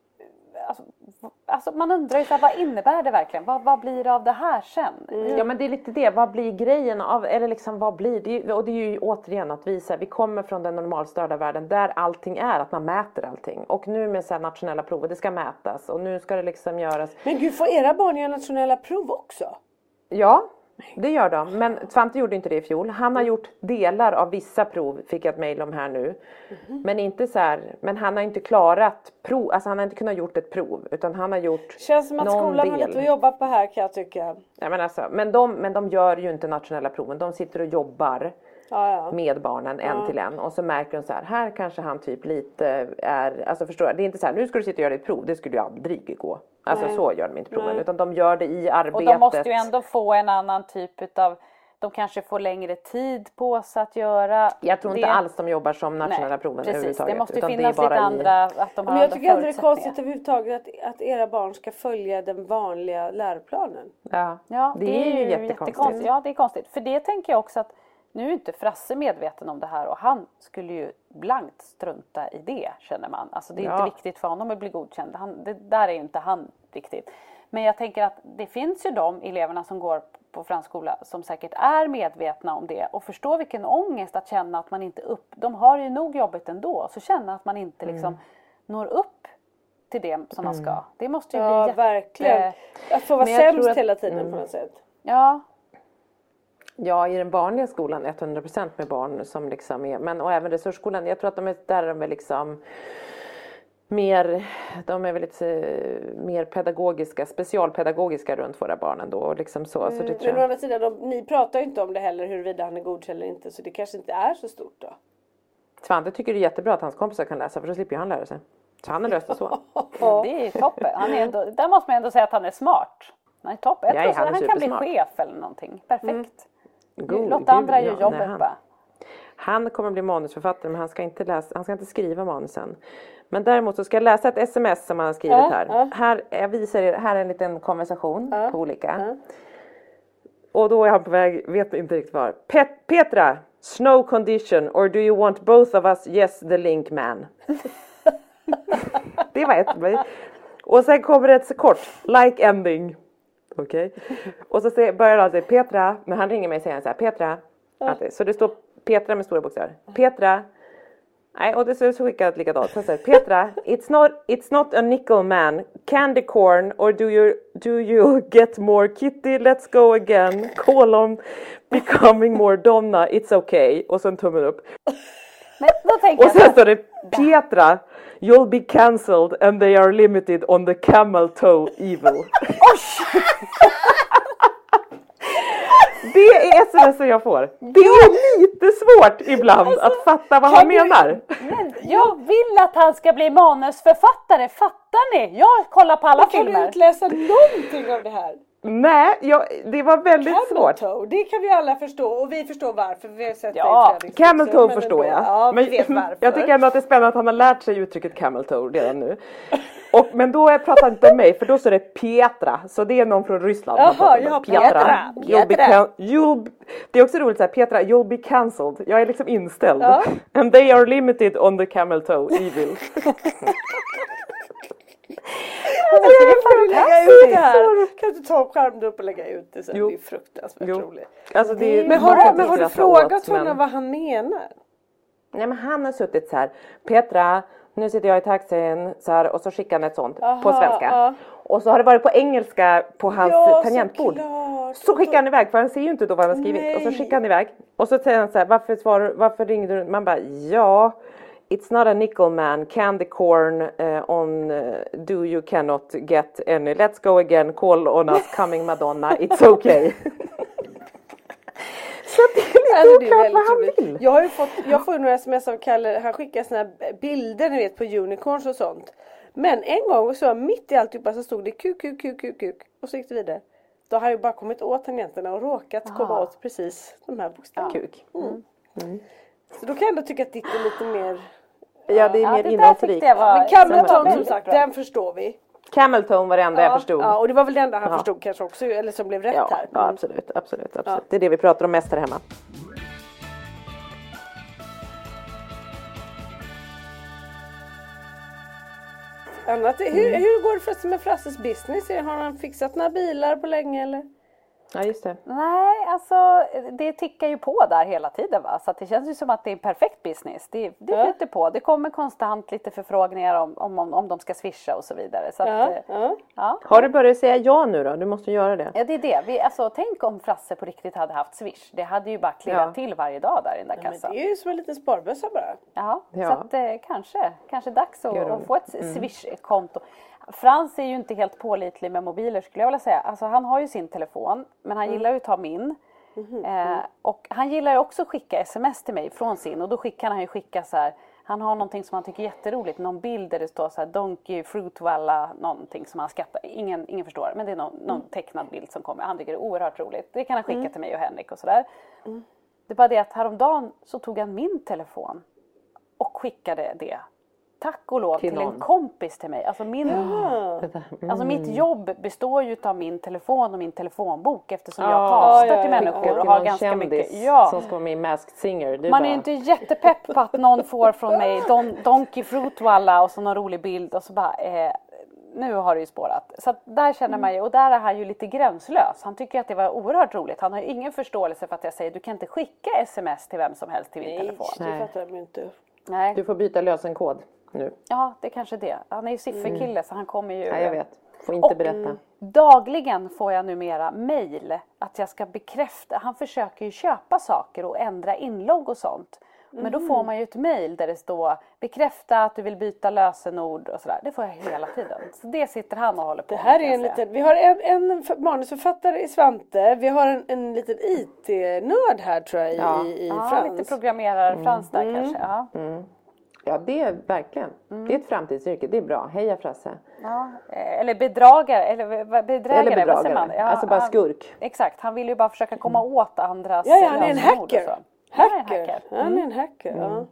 [SPEAKER 7] alltså man undrar ju så här, vad innebär det verkligen? Vad blir det av det här sen?
[SPEAKER 8] Ja, men det är lite det, vad blir grejen av, eller liksom vad blir det? Och det är ju återigen att visa, vi kommer från den normalstörda världen där allting är att man mäter allting. Och nu med så här nationella prov, det ska mätas och nu ska det liksom göras.
[SPEAKER 6] Men gud, får era barn göra nationella prov också?
[SPEAKER 8] Ja, det gör de. Men Svante gjorde inte det i fjol. Han har gjort delar av vissa prov, fick jag ett mejl om här nu. Men inte så här, men han har inte klarat prov, alltså han har inte kunnat gjort ett prov, utan han har gjort
[SPEAKER 6] känns som att skolan har lite att jobba på här, kan jag tycka.
[SPEAKER 8] Ja, men alltså, men de gör ju inte nationella proven. De sitter och jobbar med barnen en till en. Och så märker de så här kanske han typ lite är, alltså förstår jag, det är inte så här, nu ska du sitta och göra ditt prov, det skulle ju aldrig gå. Alltså så gör de inte proven, utan de gör det i arbetet.
[SPEAKER 7] Och de måste ju ändå få en annan typ utav, de kanske får längre tid på sig att göra.
[SPEAKER 8] Jag tror inte alls de jobbar som nationella proven överhuvudtaget.
[SPEAKER 7] Det måste finnas lite andra, att de har.
[SPEAKER 6] Men jag tycker inte det är konstigt överhuvudtaget att era barn ska följa den vanliga läroplanen.
[SPEAKER 8] Ja, det är ju jättekonstigt.
[SPEAKER 7] Ja, det är konstigt. För det tänker jag också att Nu är inte Frasse medveten om det här och han skulle ju blankt strunta i det, känner man. Alltså det är inte viktigt för honom att bli godkänd. Det där är ju inte han riktigt. Men jag tänker att det finns ju de eleverna som går på fransk skola som säkert är medvetna om det och förstår vilken ångest att känna att man inte de har ju nog jobbigt ändå, så känna att man inte liksom når upp till det som man ska. Det måste ju bli
[SPEAKER 6] verkligen. Att få vara sämst hela tiden på något sätt.
[SPEAKER 8] Ja, i den vanliga skolan 100% med barn som liksom är, men och även resursskolan, jag tror att de är liksom de är väl lite mer pedagogiska, specialpedagogiska runt våra barn ändå och liksom så det tror jag.
[SPEAKER 6] Men å andra sidan, ni pratar ju inte om det heller, huruvida han är godkänd eller inte, så det kanske inte är så stort då.
[SPEAKER 8] Svante tycker det är jättebra att hans kompisar kan läsa, för då slipper han lära sig. Så han är löst så.
[SPEAKER 7] Det är toppen. Där måste man ändå säga att han är smart. Han är toppen. Jag tror han kan bli chef eller någonting. Perfekt. Låt andra göra jobbet bara.
[SPEAKER 8] Han kommer att bli manusförfattare, men han ska inte skriva manusen. Men däremot så ska jag läsa ett sms som han har skrivit här. Jag visar er, här är en liten konversation på olika. Och då är han på väg, vet inte riktigt var. Petra, snow condition, or do you want both of us? Yes, the link man. Det var ett. Och sen kommer det ett kort, like ending. Okej. Och så börjar han säga Petra, men han ringer mig och säger så här, Petra. Så det står Petra med stora bokstäver. Petra. Nej, och det så skickat likadant. Så säger Petra, it's not a nickel man, candy corn, or do you get more kitty, let's go again, colon, becoming more Donna, it's okay. Och sen tummen upp.
[SPEAKER 7] Men
[SPEAKER 8] och sen står det Petra, you'll be cancelled and they are limited on the camel toe evil. Det är sms jag får. Det är lite svårt ibland att fatta vad han menar.
[SPEAKER 7] Men jag vill att han ska bli manusförfattare. Fattar ni? Jag kollar på alla filmer.
[SPEAKER 6] Kan du utläsa någonting av det här?
[SPEAKER 8] Nej, det var väldigt svårt.
[SPEAKER 6] Toe, det kan vi alla förstå och vi förstår varför. Vi har sett
[SPEAKER 8] camel toe förstår jag.
[SPEAKER 6] Ja, men vet varför.
[SPEAKER 8] Jag tycker ändå att det är spännande att han har lärt sig uttrycket camel toe redan nu. Men då pratar han inte om mig, för då står det Petra. Så det är någon från Ryssland.
[SPEAKER 6] Jaha, Petra.
[SPEAKER 8] Det är också roligt så här, Petra, you'll be cancelled. Jag är liksom inställd. And they are limited on the camel toe evil.
[SPEAKER 6] Kan du ta skärmen upp och lägga ut det sen? Det är fruktansvärt roligt.
[SPEAKER 8] Alltså
[SPEAKER 6] men har du frågat honom vad han menar?
[SPEAKER 8] Nej, men han har suttit så här, Petra, nu sitter jag i taxin så här, och så skickar han ett sånt på svenska. Och så har det varit på engelska på hans tangentbord. Så skickar han iväg, för han ser ju inte då vad han har skrivit. Nej. Och så skickar han iväg. Och så säger han så här, varför ringde du? Man bara, it's not a nickel man, candy corn on do you cannot get any. Let's go again, call on us coming Madonna, it's okay. Så det är lite oklart vad han vill.
[SPEAKER 6] Jag får ju några sms av Kalle, han skickar såna här bilder ni vet på unicorns och sånt. Men en gång så mitt i alltihopa så stod det kuk och så gick det vidare. Då har jag bara kommit åt tangenterna och råkat komma åt precis de här bokstäverna.
[SPEAKER 8] Kuk.
[SPEAKER 6] Så då kan jag ändå tycka att det är lite mer...
[SPEAKER 8] Ja, det är mer innehållsrikt.
[SPEAKER 6] Men camel toe som sagt, den förstår vi.
[SPEAKER 8] Camel toe var det enda jag förstod.
[SPEAKER 6] Ja, och det var väl det enda han förstod kanske också, eller som blev rätt här.
[SPEAKER 8] Ja, absolut. Ja. Det är det vi pratar om mest här hemma.
[SPEAKER 6] Annat, hur går det förresten med Frasses business? Har han fixat några bilar på länge eller?
[SPEAKER 8] Ja, just det.
[SPEAKER 7] Nej, alltså det tickar ju på där hela tiden va. Så att det känns ju som att det är en perfekt business. Det flyter på. Det kommer konstant lite förfrågningar om de ska swisha och så vidare. Så att,
[SPEAKER 8] Har du börjat säga ja nu då? Du måste göra det.
[SPEAKER 7] Ja, det är det. Tänk om Frasse på riktigt hade haft swish. Det hade ju bara klirrat till varje dag där i den där kassan.
[SPEAKER 6] Men det är ju som en liten sparbössa bara.
[SPEAKER 7] Ja. Så att kanske dags att få ett swish-konto. Frans är ju inte helt pålitlig med mobiler skulle jag vilja säga. Alltså han har ju sin telefon, men han gillar ju att ta min. Och han gillar ju också att skicka sms till mig från sin. Och då kan han ju skicka så här. Han har någonting som han tycker är jätteroligt. Någon bild där det står så här Donkey, Fruitwalla, någonting som han skattar. Ingen förstår, men det är någon tecknad bild som kommer. Han tycker det är oerhört roligt. Det kan han skicka till mig och Henrik och sådär. Det är bara det att häromdagen så tog han min telefon och skickade det tack och lov till en kompis till mig. Alltså, mitt jobb består ju av min telefon och min telefonbok eftersom jag kastar till människor och har ganska mycket.
[SPEAKER 8] Som ska vara med i Masked Singer.
[SPEAKER 7] Man är ju inte jättepepp på att någon får från mig Donkey Fruit Walla och så någon rolig bild och så bara nu har det ju spårat. Så att där känner man ju, och där är han ju lite gränslös. Han tycker att det var oerhört roligt. Han har ju ingen förståelse för att jag säger du kan inte skicka sms till vem som helst till min telefon.
[SPEAKER 6] Nej, det fattar jag inte.
[SPEAKER 8] Nej. Du får byta lösenkod nu.
[SPEAKER 7] Ja, det är kanske det. Han är ju sifferkille så han kommer ju...
[SPEAKER 8] Ja, jag vet. Får inte berätta.
[SPEAKER 7] Dagligen får jag numera mejl att jag ska bekräfta. Han försöker ju köpa saker och ändra inlogg och sånt. Men då får man ju ett mejl där det står bekräfta att du vill byta lösenord och sådär. Det får jag hela tiden. Så det sitter han och håller på.
[SPEAKER 6] Det här är en liten, vi har en manusförfattare i Svante. Vi har en liten IT-nörd här tror jag i Frans.
[SPEAKER 7] Lite programmerare Frans där kanske. Ja.
[SPEAKER 8] Ja, det är verkligen. Det är ett framtidsyrke. Det är bra. Heja Frasse.
[SPEAKER 7] Ja, eller bedragare. Eller bedrägare. Vad säger man? Ja,
[SPEAKER 8] alltså bara skurk.
[SPEAKER 7] Exakt. Han vill ju bara försöka komma åt andras...
[SPEAKER 6] Ja, han är en hacker. Han är en hacker.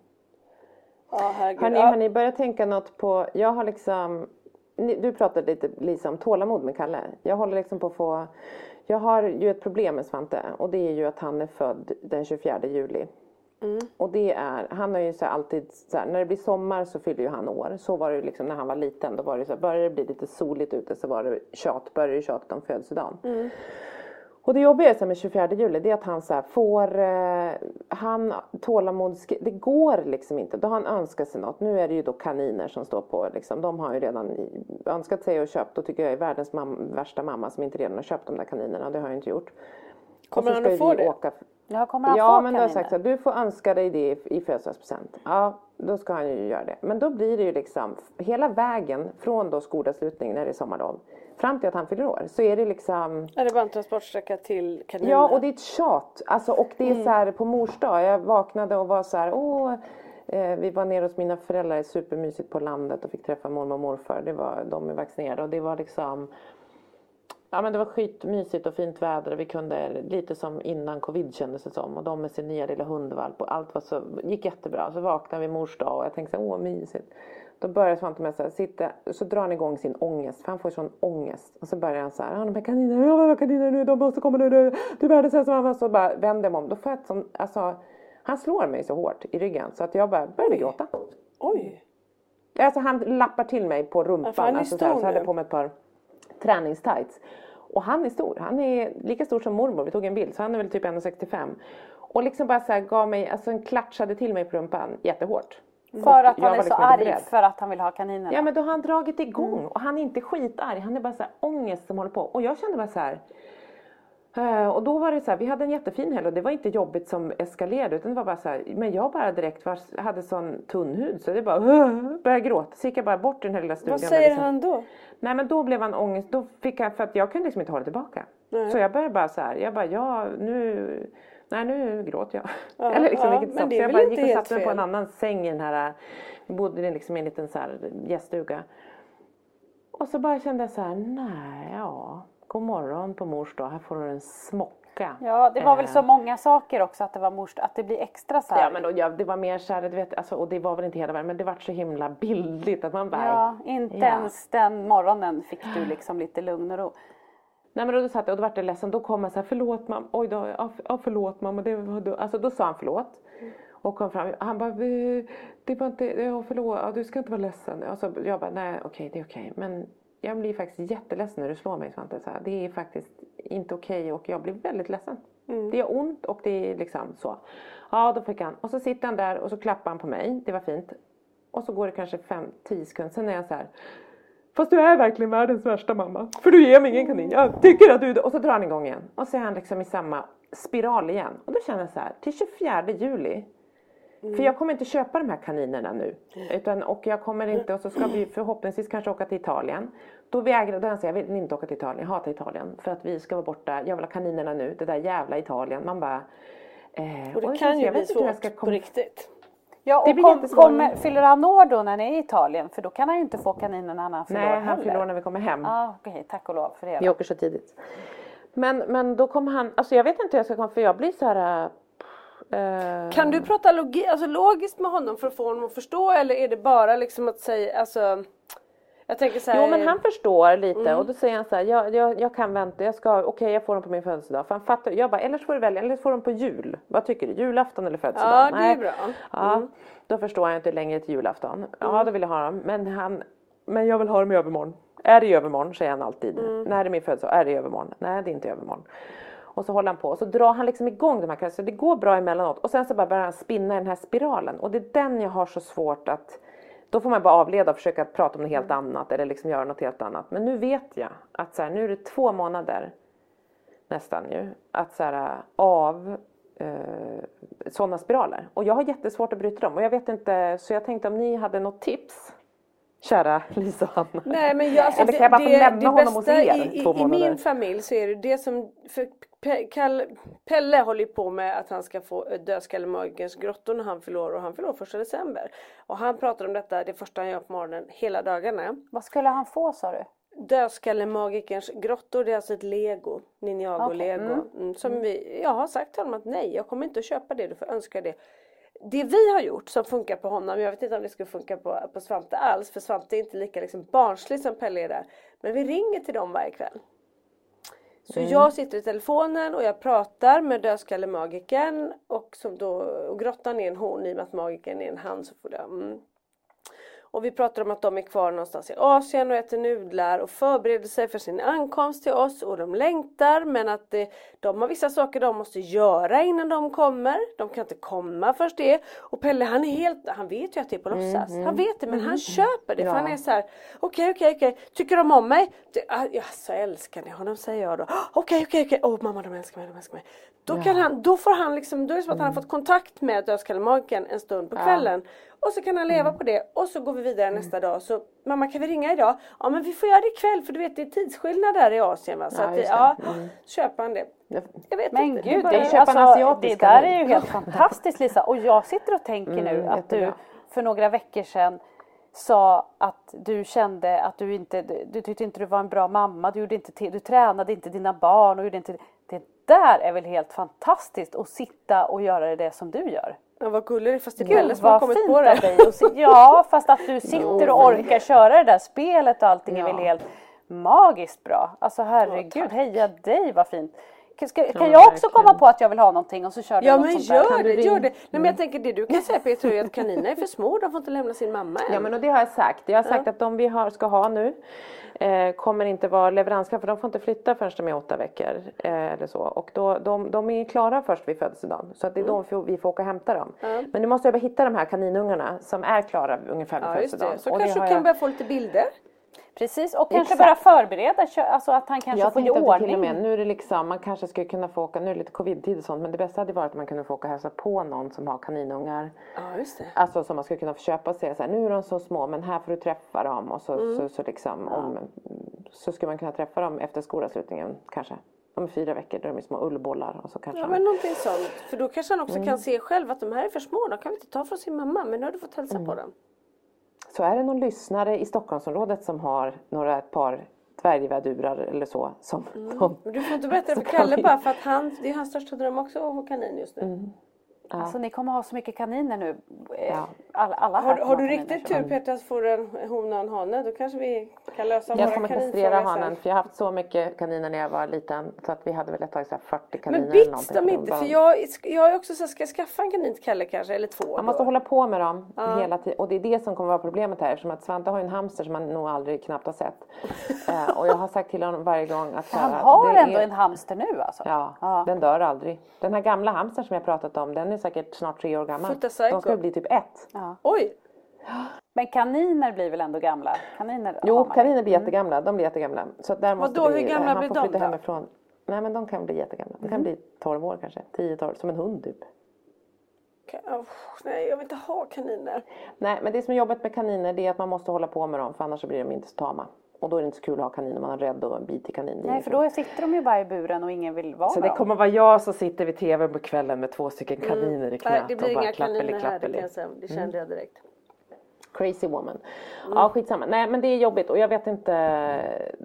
[SPEAKER 8] Har ni börjat tänka något på... Jag har liksom... Du pratade lite Lisa om tålamod med Kalle. Jag håller liksom på att få... Jag har ju ett problem med Svante. Och det är ju att han är född den 24 juli. Och det är, han har ju så alltid så här, när det blir sommar så fyller ju han år. Så var det liksom när han var liten, då var det så här, började det bli lite soligt ute så var det tjatet om födelsedagen. Och det jobbiga är så med 24 juli, det är att han så här får, han tålamod, det går liksom inte. Då har han önskat sig något. Nu är det ju då kaniner som står på liksom, de har ju redan önskat sig och köpt. Och tycker jag är världens värsta mamma som inte redan har köpt de där kaninerna. Det har jag inte gjort.
[SPEAKER 6] Kommer han att få det?
[SPEAKER 7] Ja,
[SPEAKER 8] men du har sagt så du får önska dig det i födelsedagspresent. Ja, då ska han ju göra det. Men då blir det ju liksom hela vägen från då skolavslutning när det är sommarlov fram till att han fyller år så är det liksom...
[SPEAKER 6] Är det bara en transportsträcka till kaninen?
[SPEAKER 8] Ja, och det är ett tjat. Alltså, och det är så här på mors dag. Jag vaknade och var så här, vi var nere hos mina föräldrar, supermysigt på landet och fick träffa mormor och morfar. De är vaccinerade och det var liksom... Ja, men det var skitmysigt och fint väder. Vi kunde lite som innan covid kändes det som. Och de med sin nya lilla hundvalp. Och allt var så, gick jättebra. Så vaknade vi mors dag och jag tänkte så mysigt. Då börjar Svante med att sitta. Så drar han igång sin ångest. För han får sån ångest. Och så börjar han så här. De här kaninerna nu. De måste komma nu. Det är världens här som han. Så bara vänder jag om. Då får jag som, alltså, han slår mig så hårt i ryggen. Så att jag bara började gråta.
[SPEAKER 6] Oj.
[SPEAKER 8] Alltså han lappar till mig på rumpan.
[SPEAKER 6] Ja,
[SPEAKER 8] alltså, så hade jag på mig ett par träningstights. Och han är stor. Han är lika stor som mormor. Vi tog en bild. Så han är väl typ 1,65. Och liksom bara så här gav mig, alltså en klatschade till mig på rumpan jättehårt.
[SPEAKER 7] För att han är liksom så arg för att han vill ha kaninerna.
[SPEAKER 8] Ja, men då har han dragit igång. Och han är inte skitarg. Han är bara så här ångest som håller på. Och jag kände bara så här. Och då var det så här, vi hade en jättefin helg och det var inte jobbigt som eskalerade utan det var bara så här, men jag bara direkt hade sån tunn hud så det bara började gråta. Så gick jag bara bort i den här lilla stugan.
[SPEAKER 6] Vad säger han då?
[SPEAKER 8] Nej, men då blev han ångest, då fick jag, för att jag kunde liksom inte hålla tillbaka. Nej. Så jag började bara så här, nu gråter jag.
[SPEAKER 6] Ja,
[SPEAKER 8] eller liksom
[SPEAKER 6] men
[SPEAKER 8] så
[SPEAKER 6] det är
[SPEAKER 8] jag
[SPEAKER 6] väl
[SPEAKER 8] bara
[SPEAKER 6] inte
[SPEAKER 8] gick och
[SPEAKER 6] helt
[SPEAKER 8] satte mig på
[SPEAKER 6] fel.
[SPEAKER 8] en annan säng i den här, vi bodde liksom i en liten så här gäststuga. Och så bara kände jag så här, god morgon på mors dag, här får du en smocka.
[SPEAKER 7] Ja, det var väl så många saker också att det var mors, att det blir extra så här.
[SPEAKER 8] Ja, men då, det var mer så här, du vet, alltså, och det var väl inte hela världen, men det var så himla bildligt att man bara...
[SPEAKER 7] Ja, inte ens den morgonen fick du liksom lite lugn och ro.
[SPEAKER 8] Nej, men då satt jag och då var det ledsen, då kom jag så här, förlåt mamma, oj då, förlåt mamma, alltså då sa han förlåt. Och kom fram, han bara, det var inte, förlåt, du ska inte vara ledsen. Alltså, jag bara, nej okej, det är okej, men... Jag blir faktiskt jätteledsen när du slår mig, Svante. Så här. Det är faktiskt inte okej och jag blir väldigt ledsen. Det gör ont och det är liksom så. Ja, då fick han. Och så sitter han där och så klappar han på mig. Det var fint. Och så går det kanske 5-10 sekunder. Sen är jag så här. Fast du är verkligen världens värsta mamma. För du ger mig ingen kanin. Jag tycker att du... Och så drar han igång igen. Och så är han liksom i samma spiral igen. Och då känner jag så här. Till 24 juli. För jag kommer inte köpa de här kaninerna nu. Och jag kommer inte, och så ska vi förhoppningsvis kanske åka till Italien. Då vägrar jag säga, jag vill inte åka till Italien, jag hatar Italien. För att vi ska vara borta, jag vill ha kaninerna nu, det där jävla Italien. Man bara...
[SPEAKER 6] och det kan ju bli svårt på riktigt.
[SPEAKER 7] Ja, och fyller han år då när ni är i Italien? För då kan han ju inte få kaninerna när han fyller år heller.
[SPEAKER 8] Nej, han fyller år när vi kommer hem.
[SPEAKER 7] Okej, tack och lov för det.
[SPEAKER 8] Vi åker så tidigt. Men då kommer han, alltså jag vet inte hur jag ska komma, för jag blir så här...
[SPEAKER 6] Kan du prata logiskt med honom för att få honom att förstå, eller är det bara liksom att säga, alltså jag tänker så här,
[SPEAKER 8] jo men han förstår lite och då säger han så här, jag kan vänta, jag får dem på min födelsedag. För han fattar, jag bara, eller så får du välja, eller så får de på jul. Vad tycker du, julafton eller födelsedag?
[SPEAKER 6] Ja, det är bra.
[SPEAKER 8] Ja, då förstår jag inte längre till julafton. Ja, då vill jag ha dem, men jag vill ha dem i övermorgon. Är det i övermorgon, säger han alltid. När är det min födelsedag? Är det i övermorgon? Nej, det är inte i övermorgon. Och så håller han på och så drar han liksom igång de här, så det går bra emellanåt. Och sen så bara börjar han spinna den här spiralen. Och det är den jag har så svårt att, då får man bara avleda och försöka prata om något helt annat. Eller liksom göra något helt annat. Men nu vet jag att så här, nu är det 2 månader nästan ju. Att så här, av sådana spiraler. Och jag har jättesvårt att bryta dem. Och jag vet inte, så jag tänkte om ni hade något tips. Kära Lisa och Anna.
[SPEAKER 6] Nej, men jag, alltså,
[SPEAKER 8] eller kan jag bara få lämna honom hos er 2 månader? I
[SPEAKER 6] min familj så är det som, för Pelle håller på med att han ska få dödskallemagikens grottor när han fyller år, och han fyller år 1 december. Och han pratar om detta, det första han gör på morgonen hela dagarna.
[SPEAKER 7] Vad skulle han få, sa du?
[SPEAKER 6] Dödskallemagikens grottor, det är alltså ett Lego, Ninjago Lego. Jag har sagt till honom att nej, jag kommer inte att köpa det, du får önska det. Det vi har gjort som funkar på honom, jag vet inte om det skulle funka på Svante alls, för Svante är inte lika liksom barnslig som Pelle är där. Men vi ringer till dem varje kväll. Så jag sitter i telefonen och jag pratar med dödskallemagikern, och grottan är en hon, i och med att magikern är en han, så får det. Och vi pratar om att de är kvar någonstans i Asien och äter nudlar och förbereder sig för sin ankomst till oss. Och de längtar, men att de har vissa saker de måste göra innan de kommer. De kan inte komma först det. Och Pelle, han vet ju att det är på låtsas. Han vet det, men han köper det. Ja. För han är så här, okej. Tycker de om mig? Så älskar ni honom, säger jag då. Okej. Åh mamma, de älskar mig. Då får han liksom, då är det som att han har fått kontakt med dödskallemagikern en stund på kvällen. Och så kan han leva på det. Och så går vi vidare nästa dag. Så mamma, kan vi ringa idag? Ja, men vi får göra det ikväll. För du vet, det är tidsskillnad där i Asien. Va? Så köper han det. Jag vet
[SPEAKER 7] men
[SPEAKER 6] inte.
[SPEAKER 7] Gud, det där är ju helt fantastiskt, Lisa. Och jag sitter och tänker nu att du för några veckor sedan sa att du kände att du tyckte inte du var en bra mamma. Du tränade inte dina barn. Och gjorde inte, det där är väl helt fantastiskt att sitta och göra det som du gör.
[SPEAKER 6] Ja, vad gulligt, fast det är Pelle som har kommit på det.
[SPEAKER 7] Ja, fast att du sitter och orkar köra det där spelet och allting är väl helt magiskt bra. Alltså herregud, heja dig, vad fint. Kan jag också komma på att jag vill ha någonting och så kör du något sånt där?
[SPEAKER 6] Ja, men gör det. Nej, men jag tänker det du kan säga, Peter, är att kaninerna är för små, de får inte lämna sin mamma än.
[SPEAKER 8] Ja, men och det har jag sagt. Jag har sagt att de vi ska ha nu kommer inte vara leveransklar, för de får inte flytta förrän de är 8 veckor eller så. Och de är klara först vid födelsedagen. Så att det är då vi får åka och hämta dem. Men nu måste jag bara hitta de här kaninungarna som är klara ungefär vid födelsedagen.
[SPEAKER 6] Så och kanske du kan börja få lite bilder.
[SPEAKER 7] Precis, och kanske börja förbereda, alltså att han kanske får i ordning.
[SPEAKER 8] Till och med, nu är det liksom, man kanske skulle kunna få åka, nu är det lite covid-tid och sånt, men det bästa hade varit att man kunde få åka hälsa på någon som har kaninungar.
[SPEAKER 6] Ja, just det.
[SPEAKER 8] Alltså som man skulle kunna få köpa och säga så här, nu är de så små, men här får du träffa dem. Och så liksom, så ska man kunna träffa dem efter skolavslutningen kanske. Om 4 veckor, då är de små ullbollar. Och så kanske
[SPEAKER 6] men någonting sånt. För då kanske han också kan se själv att de här är för små, de kan vi inte ta från sin mamma, men nu har du fått hälsa på dem. Så
[SPEAKER 8] är det någon lyssnare i Stockholmsområdet som har ett par dvärgvädurar eller så som
[SPEAKER 6] Men du får inte berätta för Kalle bara, för att det är hans största dröm också att ha kanin just nu.
[SPEAKER 7] Ja. Alltså ni kommer ha så mycket kaniner nu.
[SPEAKER 8] Ja.
[SPEAKER 7] Alla
[SPEAKER 6] har du riktigt tur, Peter, att få en hona och en hane, då kanske vi kan lösa våra kaninfrågor.
[SPEAKER 8] Jag kommer kastrera hanen, för jag har haft så mycket kaniner när jag var liten, så att vi hade väl ett tag så här 40 kaniner.
[SPEAKER 6] Men bits de inte, för jag är också så, ska jag skaffa en kanin till Kalle kanske, eller 2.
[SPEAKER 8] Man måste hålla på med dem hela tiden, och det är det som kommer vara problemet här, eftersom att Svante har en hamster som man nog aldrig knappt har sett. Och jag har sagt till honom varje gång att
[SPEAKER 7] han har ändå en hamster nu alltså?
[SPEAKER 8] Ja, den dör aldrig. Den här gamla hamstern som jag pratat om, den är säkert snart 3 år gammal. De ska bli typ 1.
[SPEAKER 7] Ja.
[SPEAKER 6] Oj!
[SPEAKER 7] Men kaniner blir väl ändå gamla?
[SPEAKER 8] Kaniner blir jättegamla. De blir jättegamla. Så där måste
[SPEAKER 6] hur gamla blir de då?
[SPEAKER 8] Hemifrån. Nej, men de kan bli jättegamla. De kan bli 12 år kanske. 10-12, som en hund typ.
[SPEAKER 6] Nej, jag vill inte ha kaniner.
[SPEAKER 8] Nej, men det som är jobbigt med kaniner, det är att man måste hålla på med dem, för annars så blir de inte så tama. Och då är det inte så kul att ha kaniner, man är rädd och en bit i kanin.
[SPEAKER 7] Nej, för då sitter de ju bara i buren och ingen vill vara
[SPEAKER 8] så
[SPEAKER 7] med
[SPEAKER 8] det kommer vara jag som sitter vid tvn på kvällen med 2 kaniner i knät.
[SPEAKER 6] Nej, det blir
[SPEAKER 8] och bara
[SPEAKER 6] inga kaniner här, det kände jag direkt.
[SPEAKER 8] Crazy woman. Ja, skitsamma. Nej, men det är jobbigt och jag vet inte.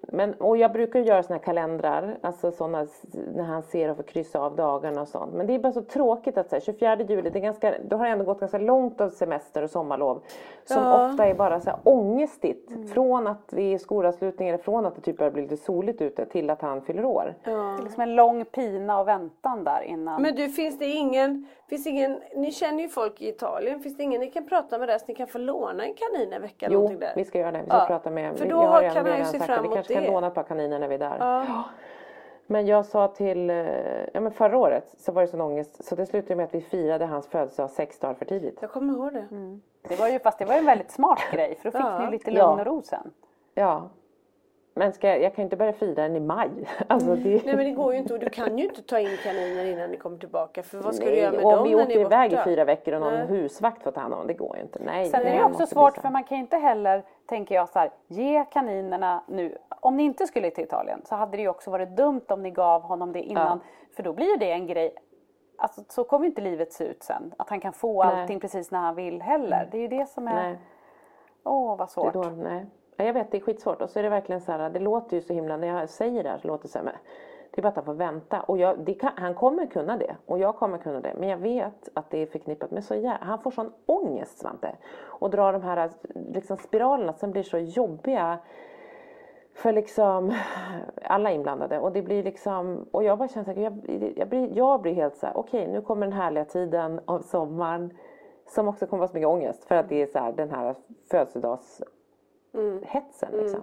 [SPEAKER 8] och jag brukar göra såna här kalendrar, alltså såna när han ser och får kryssa av dagarna och sånt. Men det är bara så tråkigt att säga 24 juli, det är ganska, då har det ändå gått ganska långt av semester och sommarlov. Som ofta är bara så här ångestigt. Från att vi är skolavslutning eller från att det typ börjar bli lite soligt ute till att han fyller år.
[SPEAKER 7] Det är liksom en lång pina och väntan där innan.
[SPEAKER 6] Men du, finns ingen, ni känner ju folk i Italien, finns det ingen ni kan prata med där så ni kan få låna en kanin en vecka?
[SPEAKER 8] Jo,
[SPEAKER 6] där?
[SPEAKER 8] Vi ska göra det. Vi ska prata med,
[SPEAKER 6] för då kan han ju se fram emot det.
[SPEAKER 8] Vi kanske kan låna ett par kaniner när vi är där. Men jag sa till, men förra året så var det sån ångest. Så det slutade med att vi firade hans födelsedag 6 dagar för tidigt.
[SPEAKER 6] Jag kommer ihåg det.
[SPEAKER 7] Det var ju en väldigt smart grej. För då fick ni lite lugn och ro sen.
[SPEAKER 8] Ja. Men jag kan inte börja fira den i maj. Alltså
[SPEAKER 6] Nej, men det går ju inte. Och du kan ju inte ta in kaniner innan ni kommer tillbaka. För vad ska du göra med
[SPEAKER 8] dem
[SPEAKER 6] när ni är borta?
[SPEAKER 8] Om vi åker iväg i 4 veckor och någon husvakt får ta hand om. Det går ju inte. Nej,
[SPEAKER 7] sen är det också svårt för man kan inte heller, tänker jag så här, ge kaninerna nu. Om ni inte skulle till Italien så hade det ju också varit dumt om ni gav honom det innan. För då blir ju det en grej. Alltså så kommer inte livet se ut sen. Att han kan få allting precis när han vill heller. Det är ju det som är... vad svårt.
[SPEAKER 8] Det är då, nej. Jag vet, det är skitsvårt. Och så är det verkligen så här, det låter ju så himla, när jag säger det här så låter det så här, men det är bara att han får vänta. Och han kommer kunna det. Och jag kommer kunna det. Men jag vet att det är förknippat med han får sån ångest, Svante. Och drar de här liksom, spiralerna som blir så jobbiga för liksom alla inblandade. Och det blir liksom, och jag bara känner så här, jag blir helt så här, okej, nu kommer den härliga tiden av sommaren. Som också kommer vara så mycket ångest. För att det är så här, den här födelsedags hetsen liksom.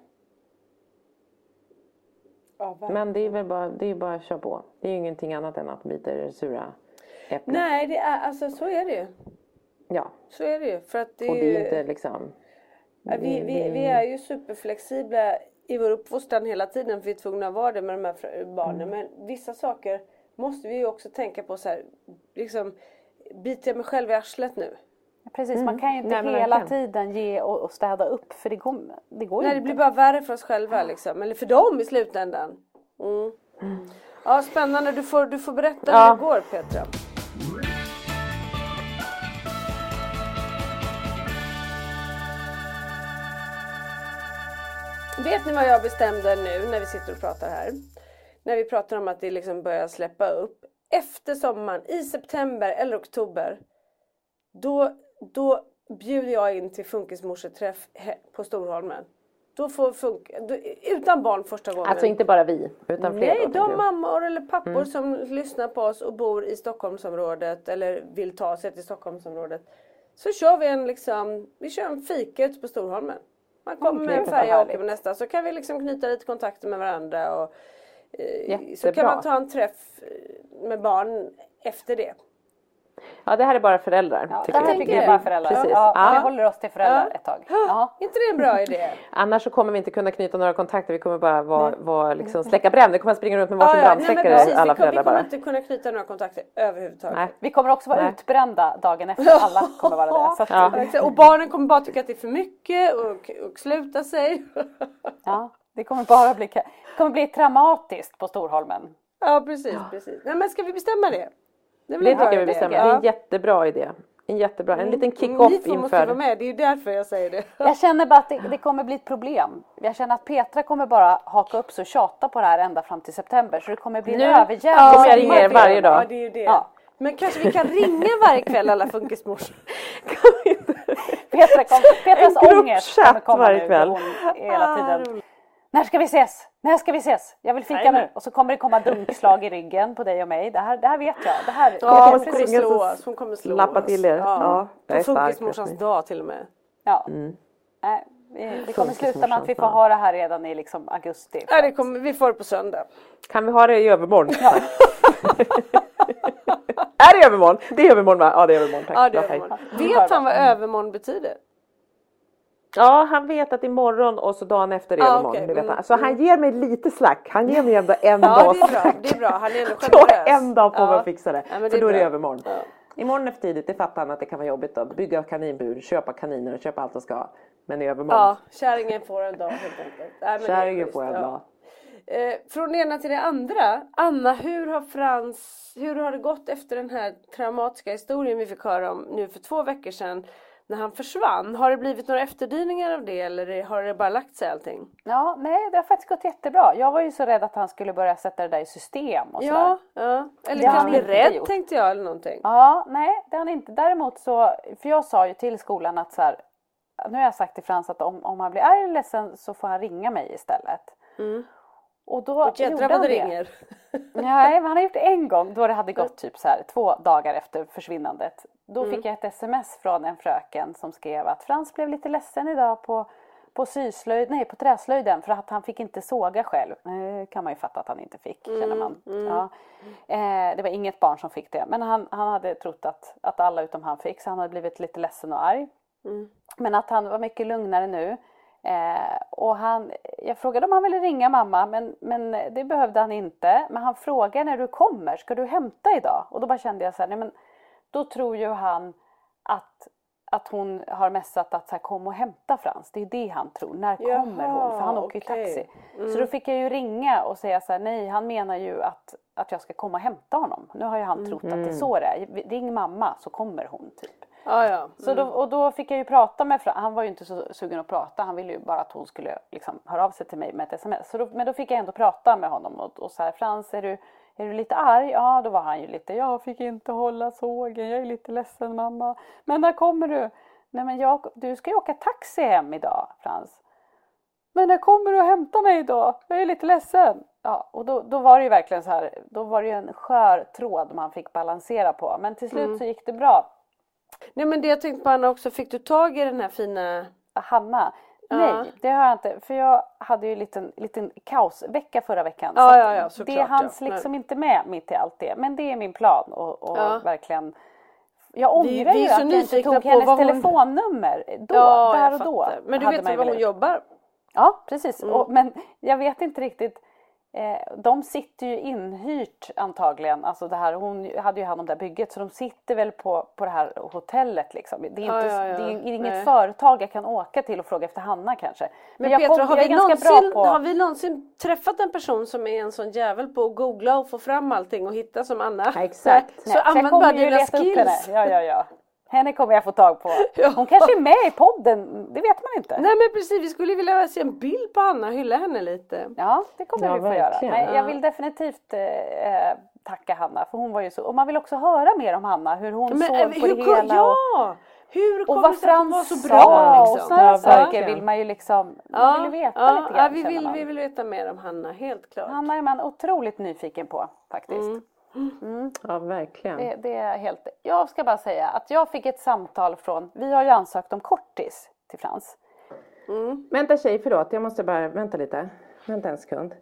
[SPEAKER 8] Men det är väl bara att köra på. Det är ju ingenting annat än att bita i det sura äpplet.
[SPEAKER 6] Nej, det är, alltså så är det ju.
[SPEAKER 8] Ja.
[SPEAKER 6] Så är det ju. För att det,
[SPEAKER 8] och det är inte liksom...
[SPEAKER 6] Vi är ju superflexibla i vår uppfostran hela tiden. För vi är tvungna att vara det med de här barnen. Men vissa saker måste vi ju också tänka på så här. Liksom, biter jag mig själv i arslet nu?
[SPEAKER 7] Precis, man kan ju inte hela tiden ge och städa upp. För det går
[SPEAKER 6] inte. Det blir bara värre för oss själva liksom. Eller för dem i slutändan. Ja, spännande. Du får berätta hur det går, Petra. Vet ni vad jag bestämde nu när vi sitter och pratar här? När vi pratar om att det liksom börjar släppa upp. Efter sommaren, i september eller oktober. Då bjuder jag in till funkismorseträff på Storholmen. Då får utan barn första gången.
[SPEAKER 8] Alltså inte bara vi, utan fler.
[SPEAKER 6] Nej, de mammor eller pappor som lyssnar på oss och bor i Stockholmsområdet eller vill ta sig till Stockholmsområdet. Så kör vi kör en fika ute på Storholmen. Man kommer med en färja och åker på nästa. Så kan vi liksom knyta lite kontakter med varandra. Och, så kan man ta en träff med barn efter det.
[SPEAKER 8] Ja, det här är bara föräldrar.
[SPEAKER 7] Ja, det här tycker jag är bara föräldrar.
[SPEAKER 8] Precis.
[SPEAKER 7] Vi håller oss till föräldrar ett tag.
[SPEAKER 6] Inte det en bra idé?
[SPEAKER 8] Annars så kommer vi inte kunna knyta några kontakter. Vi kommer bara vara liksom, släcka bränd. Vi kommer att springa runt med varsin brandsläckare, alla föräldrar bara.
[SPEAKER 6] Vi kommer inte kunna knyta några kontakter överhuvudtaget.
[SPEAKER 8] Nej.
[SPEAKER 7] Vi kommer också vara utbrända dagen efter. Alla kommer vara det. Så att,
[SPEAKER 6] och barnen kommer bara tycka att det är för mycket och sluta sig.
[SPEAKER 7] Det kommer bli traumatiskt på Storholmen.
[SPEAKER 6] Ja, precis. Nej, men ska vi bestämma det?
[SPEAKER 8] Det tycker vi bestämmer. Det är en jättebra idé. En liten kick-off inför. Ni
[SPEAKER 6] måste vara med, det är ju därför jag säger det.
[SPEAKER 7] Jag känner bara att det kommer bli ett problem. Jag känner att Petra kommer bara haka upp sig och tjata på det här ända fram till september. Så det kommer bli en överjävning.
[SPEAKER 8] Ja, jag ringer varje dag.
[SPEAKER 6] Ja, det är ju det. Ja. Men kanske vi kan ringa varje kväll alla funkismors.
[SPEAKER 7] Petras ångest kommer komma
[SPEAKER 8] varje kväll.
[SPEAKER 7] Hela tiden. När ska vi ses? Jag vill fika nu. Och så kommer det komma dunkslag i ryggen på dig och mig. Det här vet jag.
[SPEAKER 6] Hon kommer slå
[SPEAKER 8] lappa till er.
[SPEAKER 6] På funkismorsans dag till och med.
[SPEAKER 7] Ja. Det kommer sluta med att vi får ha det här redan i liksom augusti.
[SPEAKER 6] Ja, vi får det på söndag.
[SPEAKER 8] Kan vi ha det i övermorgon? Ja. Är det övermorgon? Det är övermorgon, va? Ja, det är övermorgon. Tack.
[SPEAKER 6] Ja, det är övermorgon. Vet han vad övermorgon betyder?
[SPEAKER 8] Ja, han vet att imorgon och så dagen efter är övermorgon. Okay. Det vet han. Så han ger mig lite slack. Han ger mig ändå en dag.
[SPEAKER 6] Det är bra. Han är ändå generös.
[SPEAKER 8] En dag på mig att fixa det.
[SPEAKER 6] Ja,
[SPEAKER 8] för då är det övermorgon. Ja. Imorgon är för tidigt. Det fattar han att det kan vara jobbigt att bygga kaninbur, köpa kaniner och köpa allt de ska. Men i övermorgon.
[SPEAKER 6] Ja, kärringen får en dag helt enkelt.
[SPEAKER 8] Kärringen får en dag.
[SPEAKER 6] Från det ena till det andra. Anna, hur har det gått efter den här traumatiska historien vi fick höra om nu för 2 veckor sedan? när han försvann. Har det blivit några efterdyningar av det eller har det bara lagt sig allting?
[SPEAKER 7] Ja, nej, det har faktiskt gått jättebra. Jag var ju så rädd att han skulle börja sätta det där i system och sådär.
[SPEAKER 6] Ja. Eller kanske bli rädd tänkte jag eller någonting.
[SPEAKER 7] Ja, nej, det har han inte. Däremot så, för jag sa ju till skolan att så här, nu har jag sagt till Frans att om han blir arg eller ledsen så får han ringa mig istället. Och då gjorde han det. Ringer. Nej, men han har gjort det en gång då det hade gått typ så här 2 dagar efter försvinnandet. Då fick jag ett sms från en fröken som skrev att Frans blev lite ledsen idag på träslöjden för att han fick inte såga själv. Kan man ju fatta att han inte fick, känner man. Ja. Det var inget barn som fick det. Men han hade trott att alla utom han fick, så han hade blivit lite ledsen och arg. Men att han var mycket lugnare nu. Och jag frågade om han ville ringa mamma, men det behövde han inte. Men han frågar när du kommer, ska du hämta idag? Och då bara kände jag så här, nej men då tror ju han att hon har messat att så här, kom och hämta Frans. Det är det han tror. När kommer hon? För han åker ju taxi. Så då fick jag ju ringa och säga så här, nej, han menar ju att jag ska komma och hämta honom. Nu har ju han trott att det är så det är. Ring mamma så kommer hon typ. Så då fick jag ju prata med Frans. Han var ju inte så sugen att prata. Han ville ju bara att hon skulle liksom höra av sig till mig med ett sms. Men då fick jag ändå prata med honom och så här, Frans, är du lite arg? Ja, då var han ju lite, jag fick inte hålla sågen, jag är lite ledsen mamma. Men när kommer du? Nej men du ska ju åka taxi hem idag, Frans. Men när kommer du att hämta mig idag? Jag är lite ledsen. Ja, och då var det ju verkligen så här, då var det ju en skör tråd man fick balansera på. Men till slut så gick det bra.
[SPEAKER 6] Nej men det jag tänkte på Anna också, fick du tag i den här fina
[SPEAKER 7] Hanna? Nej, det har jag inte. För jag hade ju en liten kaosvecka förra veckan. Så det hanns liksom inte med mitt i allt det. Men det är min plan. Och verkligen... Jag ångrar ju att jag inte tog hennes telefonnummer. Där och då.
[SPEAKER 6] Men du vet ju var hon jobbar?
[SPEAKER 7] Ja, precis. Men jag vet inte riktigt... de sitter ju inhyrt antagligen, alltså det här, hon hade ju hand om det här bygget, så de sitter väl på det här hotellet liksom. Det är, det är inget företag jag kan åka till och fråga efter Hanna kanske.
[SPEAKER 6] Men Petra, har vi någonsin träffat en person som är en sån jävel på att googla och få fram allting och hitta som Anna?
[SPEAKER 7] Ja, exakt.
[SPEAKER 6] Så använd bara dina skills.
[SPEAKER 7] Ja. Henne kommer jag få tag på. Hon kanske är med i podden, det vet man inte.
[SPEAKER 6] Nej men precis, vi skulle vilja se en bild på Anna, hylla henne lite.
[SPEAKER 7] Ja, det kommer vi få göra. Men jag vill definitivt tacka Hanna, för hon var ju så. Och man vill också höra mer om Hanna, hur hon såg på det hela.
[SPEAKER 6] Ja! Hur kom det sig att hon var så bra?
[SPEAKER 7] Liksom? Och sådana saker vill man ju liksom, man vill veta lite grann.
[SPEAKER 6] Ja, vi vill veta mer om Hanna, helt klart.
[SPEAKER 7] Hanna är man otroligt nyfiken på, faktiskt.
[SPEAKER 8] Ja, verkligen.
[SPEAKER 7] Det är helt... Jag ska bara säga att jag fick ett samtal från... Vi har ju ansökt om kortis till Frans.
[SPEAKER 8] Vänta förlåt. Jag måste bara... Vänta lite. Vänta en sekund.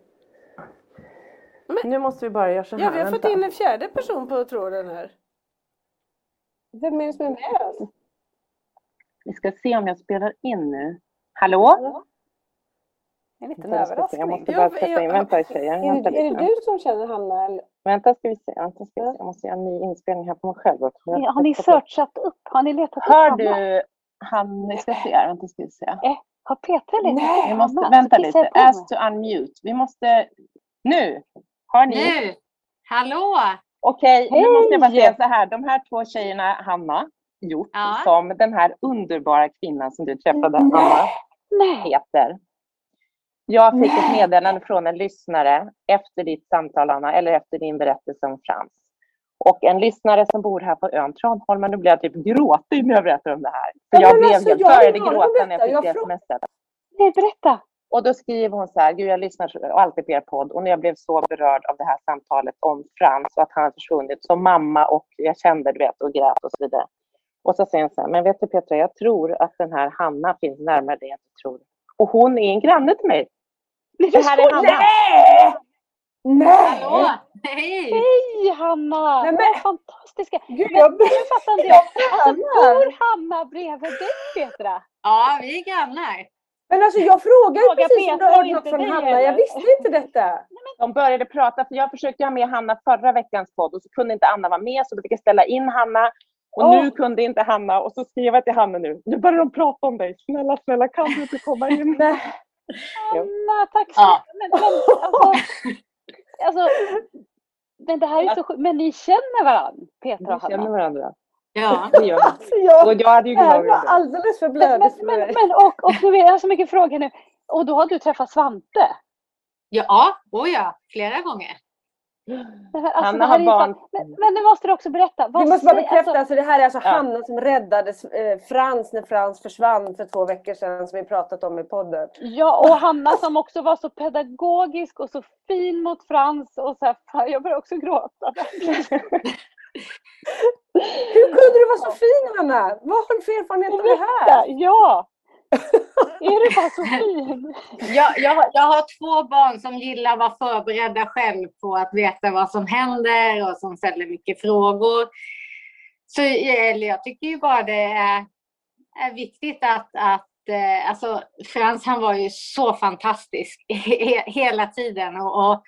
[SPEAKER 8] Nu måste vi bara göra så här.
[SPEAKER 6] Ja, vi har fått in en fjärde person på tråden här. Vem är det som är med oss?
[SPEAKER 9] Vi ska se om jag spelar in nu. Hallå?
[SPEAKER 7] Det är lite överraskning.
[SPEAKER 8] Jag måste bara sätta in. Vänta tjejer.
[SPEAKER 6] Är det du som känner Hanna? Eller?
[SPEAKER 8] Vänta ska vi se. Jag måste göra en ny inspelning här på mig själv.
[SPEAKER 7] Har ni searchat upp? Har ni letat upp
[SPEAKER 9] Hör du han? Ska se här. Vänta ska vi se.
[SPEAKER 7] Har Petra letat upp?
[SPEAKER 9] Vi måste vänta lite. Ask to unmute. Vi måste... Nu! Hör ni?
[SPEAKER 10] Nu! Hallå!
[SPEAKER 9] Okej, nu måste jag bara säga så här. De här 2 tjejerna Hanna gjort som den här underbara kvinnan som du träffade, Anna, heter. Jag fick ett meddelande från en lyssnare efter ditt samtal, Anna, eller efter din berättelse om Frans. Och en lyssnare som bor här på ön Tranholmen, nu blir jag typ gråtig när jag berättar om det här. För jag började gråta när jag fick det sms:et.
[SPEAKER 7] Nej, berätta.
[SPEAKER 9] Och då skriver hon så här, gud jag lyssnar alltid på er podd. Och när jag blev så berörd av det här samtalet om Frans och att han har försvunnit som mamma och jag kände, du vet, och grät och så vidare. Och så säger hon så här, men vet du Petra, jag tror att den här Hanna finns närmare det jag tror. Och hon är en granne till mig. Det här är Hanna.
[SPEAKER 10] Nej! Hallå! Hej!
[SPEAKER 7] Hej Hanna!
[SPEAKER 6] Nej,
[SPEAKER 7] men fantastiska!
[SPEAKER 6] Gud,
[SPEAKER 7] jag fattar inte. Alltså, bor Hanna bredvid dig, Petra?
[SPEAKER 10] Ja, vi är grannar.
[SPEAKER 6] Men alltså jag frågade precis om du hörde något från Hanna. Jag visste inte detta.
[SPEAKER 9] De började prata, för jag försökte ha med Hanna förra veckans podd och så kunde inte Anna vara med, så då fick jag ställa in Hanna. Och nu kunde inte Hanna, och så skrev jag till Hanna nu. Nu börjar de prata om dig. Snälla, kan du inte komma in?
[SPEAKER 7] Hanna, tack så mycket. Men det här är så sjukt. Men ni känner varandra, Petra och Hanna?
[SPEAKER 9] Vi känner varandra.
[SPEAKER 10] Ja.
[SPEAKER 9] Det gör han.
[SPEAKER 8] Alltså jag,
[SPEAKER 9] Och jag hade ju
[SPEAKER 8] det här
[SPEAKER 9] glad
[SPEAKER 8] var alldeles för blödigt för mig.
[SPEAKER 7] Men och nu vet jag så mycket frågor nu. Och då har du träffat Svante?
[SPEAKER 10] Ja, flera gånger.
[SPEAKER 7] Alltså,
[SPEAKER 9] Hanna har barn.
[SPEAKER 7] Men nu måste du också berätta.
[SPEAKER 6] Vi måste bara bekräfta, alltså det här är alltså Hanna som räddade Frans när Frans försvann för 2 veckor sedan, som vi pratat om i podden.
[SPEAKER 7] Ja, och Hanna som också var så pedagogisk och så fin mot Frans. Och så här, fan, jag börjar också gråta.
[SPEAKER 6] Hur kunde du vara så fin, Hanna? Vad har du för erfarenhet av det här?
[SPEAKER 7] Ja! Är du bara så fin?
[SPEAKER 10] Jag har 2 barn som gillar att vara förberedda själv på att veta vad som händer och som ställer mycket frågor. Så jag tycker ju bara det är viktigt att alltså Frans, han var ju så fantastisk hela tiden och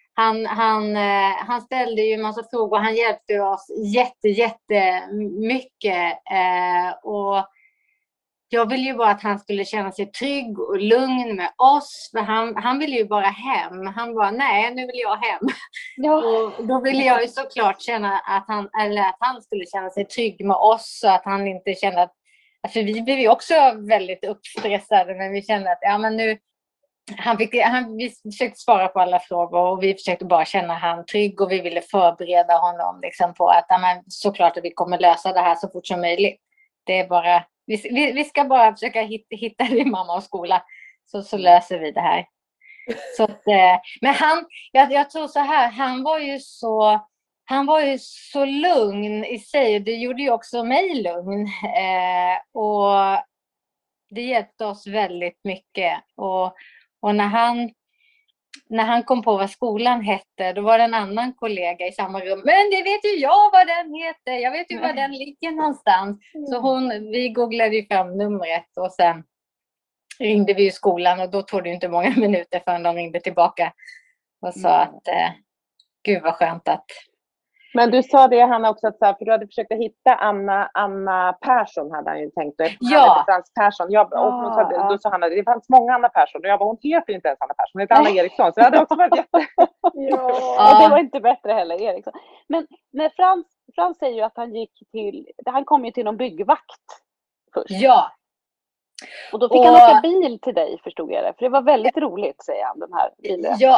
[SPEAKER 10] han ställde ju en massa frågor, han hjälpte oss jättemycket och jag ville ju bara att han skulle känna sig trygg och lugn med oss. För han ville ju bara hem. Han bara, nej, nu vill jag hem. Ja. Och då ville jag ju såklart känna att han skulle känna sig trygg med oss. Så att han inte kände att... För vi blev ju också väldigt uppstressade. Men vi kände att, ja men nu... Vi försökte svara på alla frågor. Och vi försökte bara känna han trygg. Och vi ville förbereda honom liksom på att, ja, men såklart att vi kommer lösa det här så fort som möjligt. Det är bara... Vi ska bara försöka hitta din mamma och skola. Så löser vi det här. Så att, men jag tror så här. Han var ju så lugn i sig. Det gjorde ju också mig lugn. Och det hjälpte oss väldigt mycket. Och när han kom på vad skolan hette, då var det en annan kollega i samma rum. Men det vet ju jag vad den heter. Jag vet ju var den ligger någonstans. Så vi googlade ju fram numret och sen ringde vi i skolan. Och då tog det inte många minuter förrän de ringde tillbaka och sa att gud vad skönt att...
[SPEAKER 9] Men du sa det, Hanna, också att för du hade försökt att hitta Anna Persson, hade han ju tänkt. Ja. Frans Persson. Då sa Hanna, det fanns många Anna Persson. Och jag bara, hon heter inte ens Anna Persson, hon heter Anna Eriksson. Så det hade också varit
[SPEAKER 7] det var inte bättre heller, Eriksson. Men när Frans säger ju att han kom ju till någon byggvakt först.
[SPEAKER 10] Ja.
[SPEAKER 7] Och då fick han åka bil till dig, förstod jag det. För det var väldigt roligt, säger han, den här bilen.
[SPEAKER 10] Ja,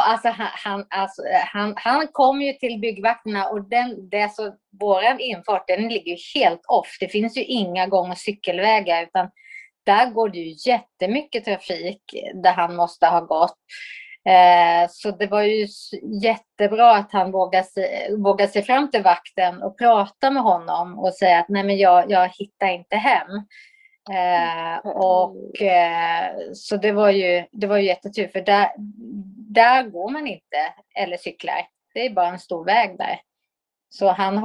[SPEAKER 10] han kom ju till byggvakterna och våran infart, den ligger ju helt off. Det finns ju inga gång- och cykelvägar, utan där går det ju jättemycket trafik där han måste ha gått. Så det var ju jättebra att han vågade sig fram till vakten och prata med honom och säga att nej, men jag hittar inte hem. Så det var ju jättetur, för där går man inte eller cyklar. Det är bara en stor väg där. Så han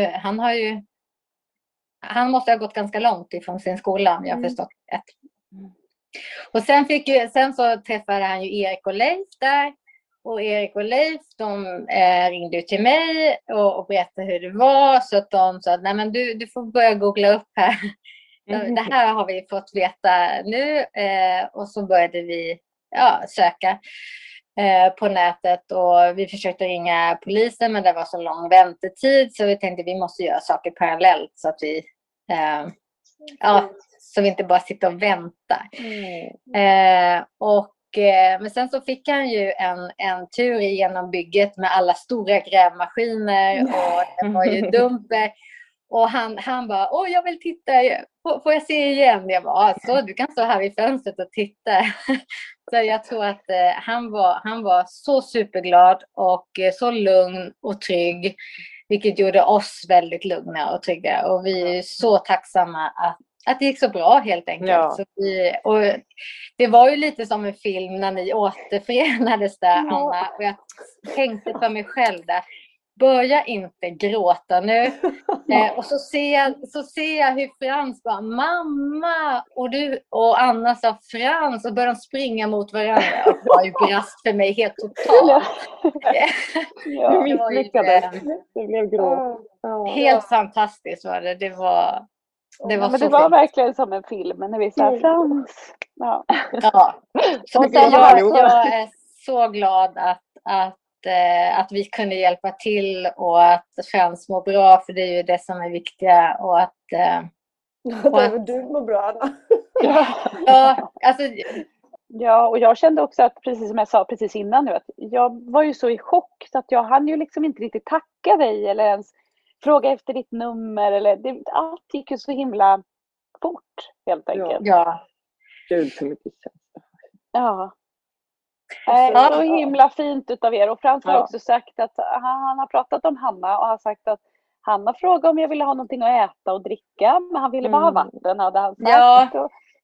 [SPEAKER 10] måste ha gått ganska långt ifrån sin skola, om jag förstått det. Och sen så träffade han ju Erik och Leif där. Och Erik och Leif, de ringde till mig och berättade hur det var. Så att de sa, nej men du får börja googla upp här. Det här har vi fått veta nu. Och så började vi söka på nätet. Och vi försökte ringa polisen, men det var så lång väntetid. Så vi tänkte vi måste göra saker parallellt. Så att vi... så vi inte bara sitter och väntar. Men sen så fick han ju en tur igenom bygget med alla stora grävmaskiner och det var ju dumper. Och han bara, jag vill titta, får jag se igen? Jag bara, så du kan stå här vid fönstret och titta. Så jag tror att han var så superglad och så lugn och trygg. Vilket gjorde oss väldigt lugna och trygga. Och vi är så tacksamma att det gick så bra helt enkelt. Ja. Så och det var ju lite som en film när ni återförenades där, Anna. Och jag tänkte för mig själv där, börja inte gråta nu. Och så ser jag hur Frans bara, mamma, och du och Anna sa Frans, och började springa mot varandra. Och det var ju brast för mig helt totalt.
[SPEAKER 9] Du misslyckades. Det blev gråt.
[SPEAKER 10] Helt fantastiskt var det. Det var
[SPEAKER 7] det var verkligen som en film när vi sa Frans. Ja.
[SPEAKER 10] Så jag är så glad att att vi kunde hjälpa till och att Frans mår bra, för det är ju det som är viktiga. Och att
[SPEAKER 6] du mår bra, Anna.
[SPEAKER 10] Ja, alltså...
[SPEAKER 7] Ja, och jag kände också att, precis som jag sa precis innan nu, att jag var ju så i chock så att jag hann ju liksom inte riktigt tacka dig eller ens fråga efter ditt nummer. Allt gick ju så himla fort, helt enkelt.
[SPEAKER 10] Ja.
[SPEAKER 9] Gud, så mycket känsla.
[SPEAKER 7] Ja. Så himla fint utav er. Och Frans har också sagt att han har pratat om Hanna och har sagt att Hanna frågade om jag ville ha någonting att äta och dricka, men han ville bara ha vatten, hade han sagt.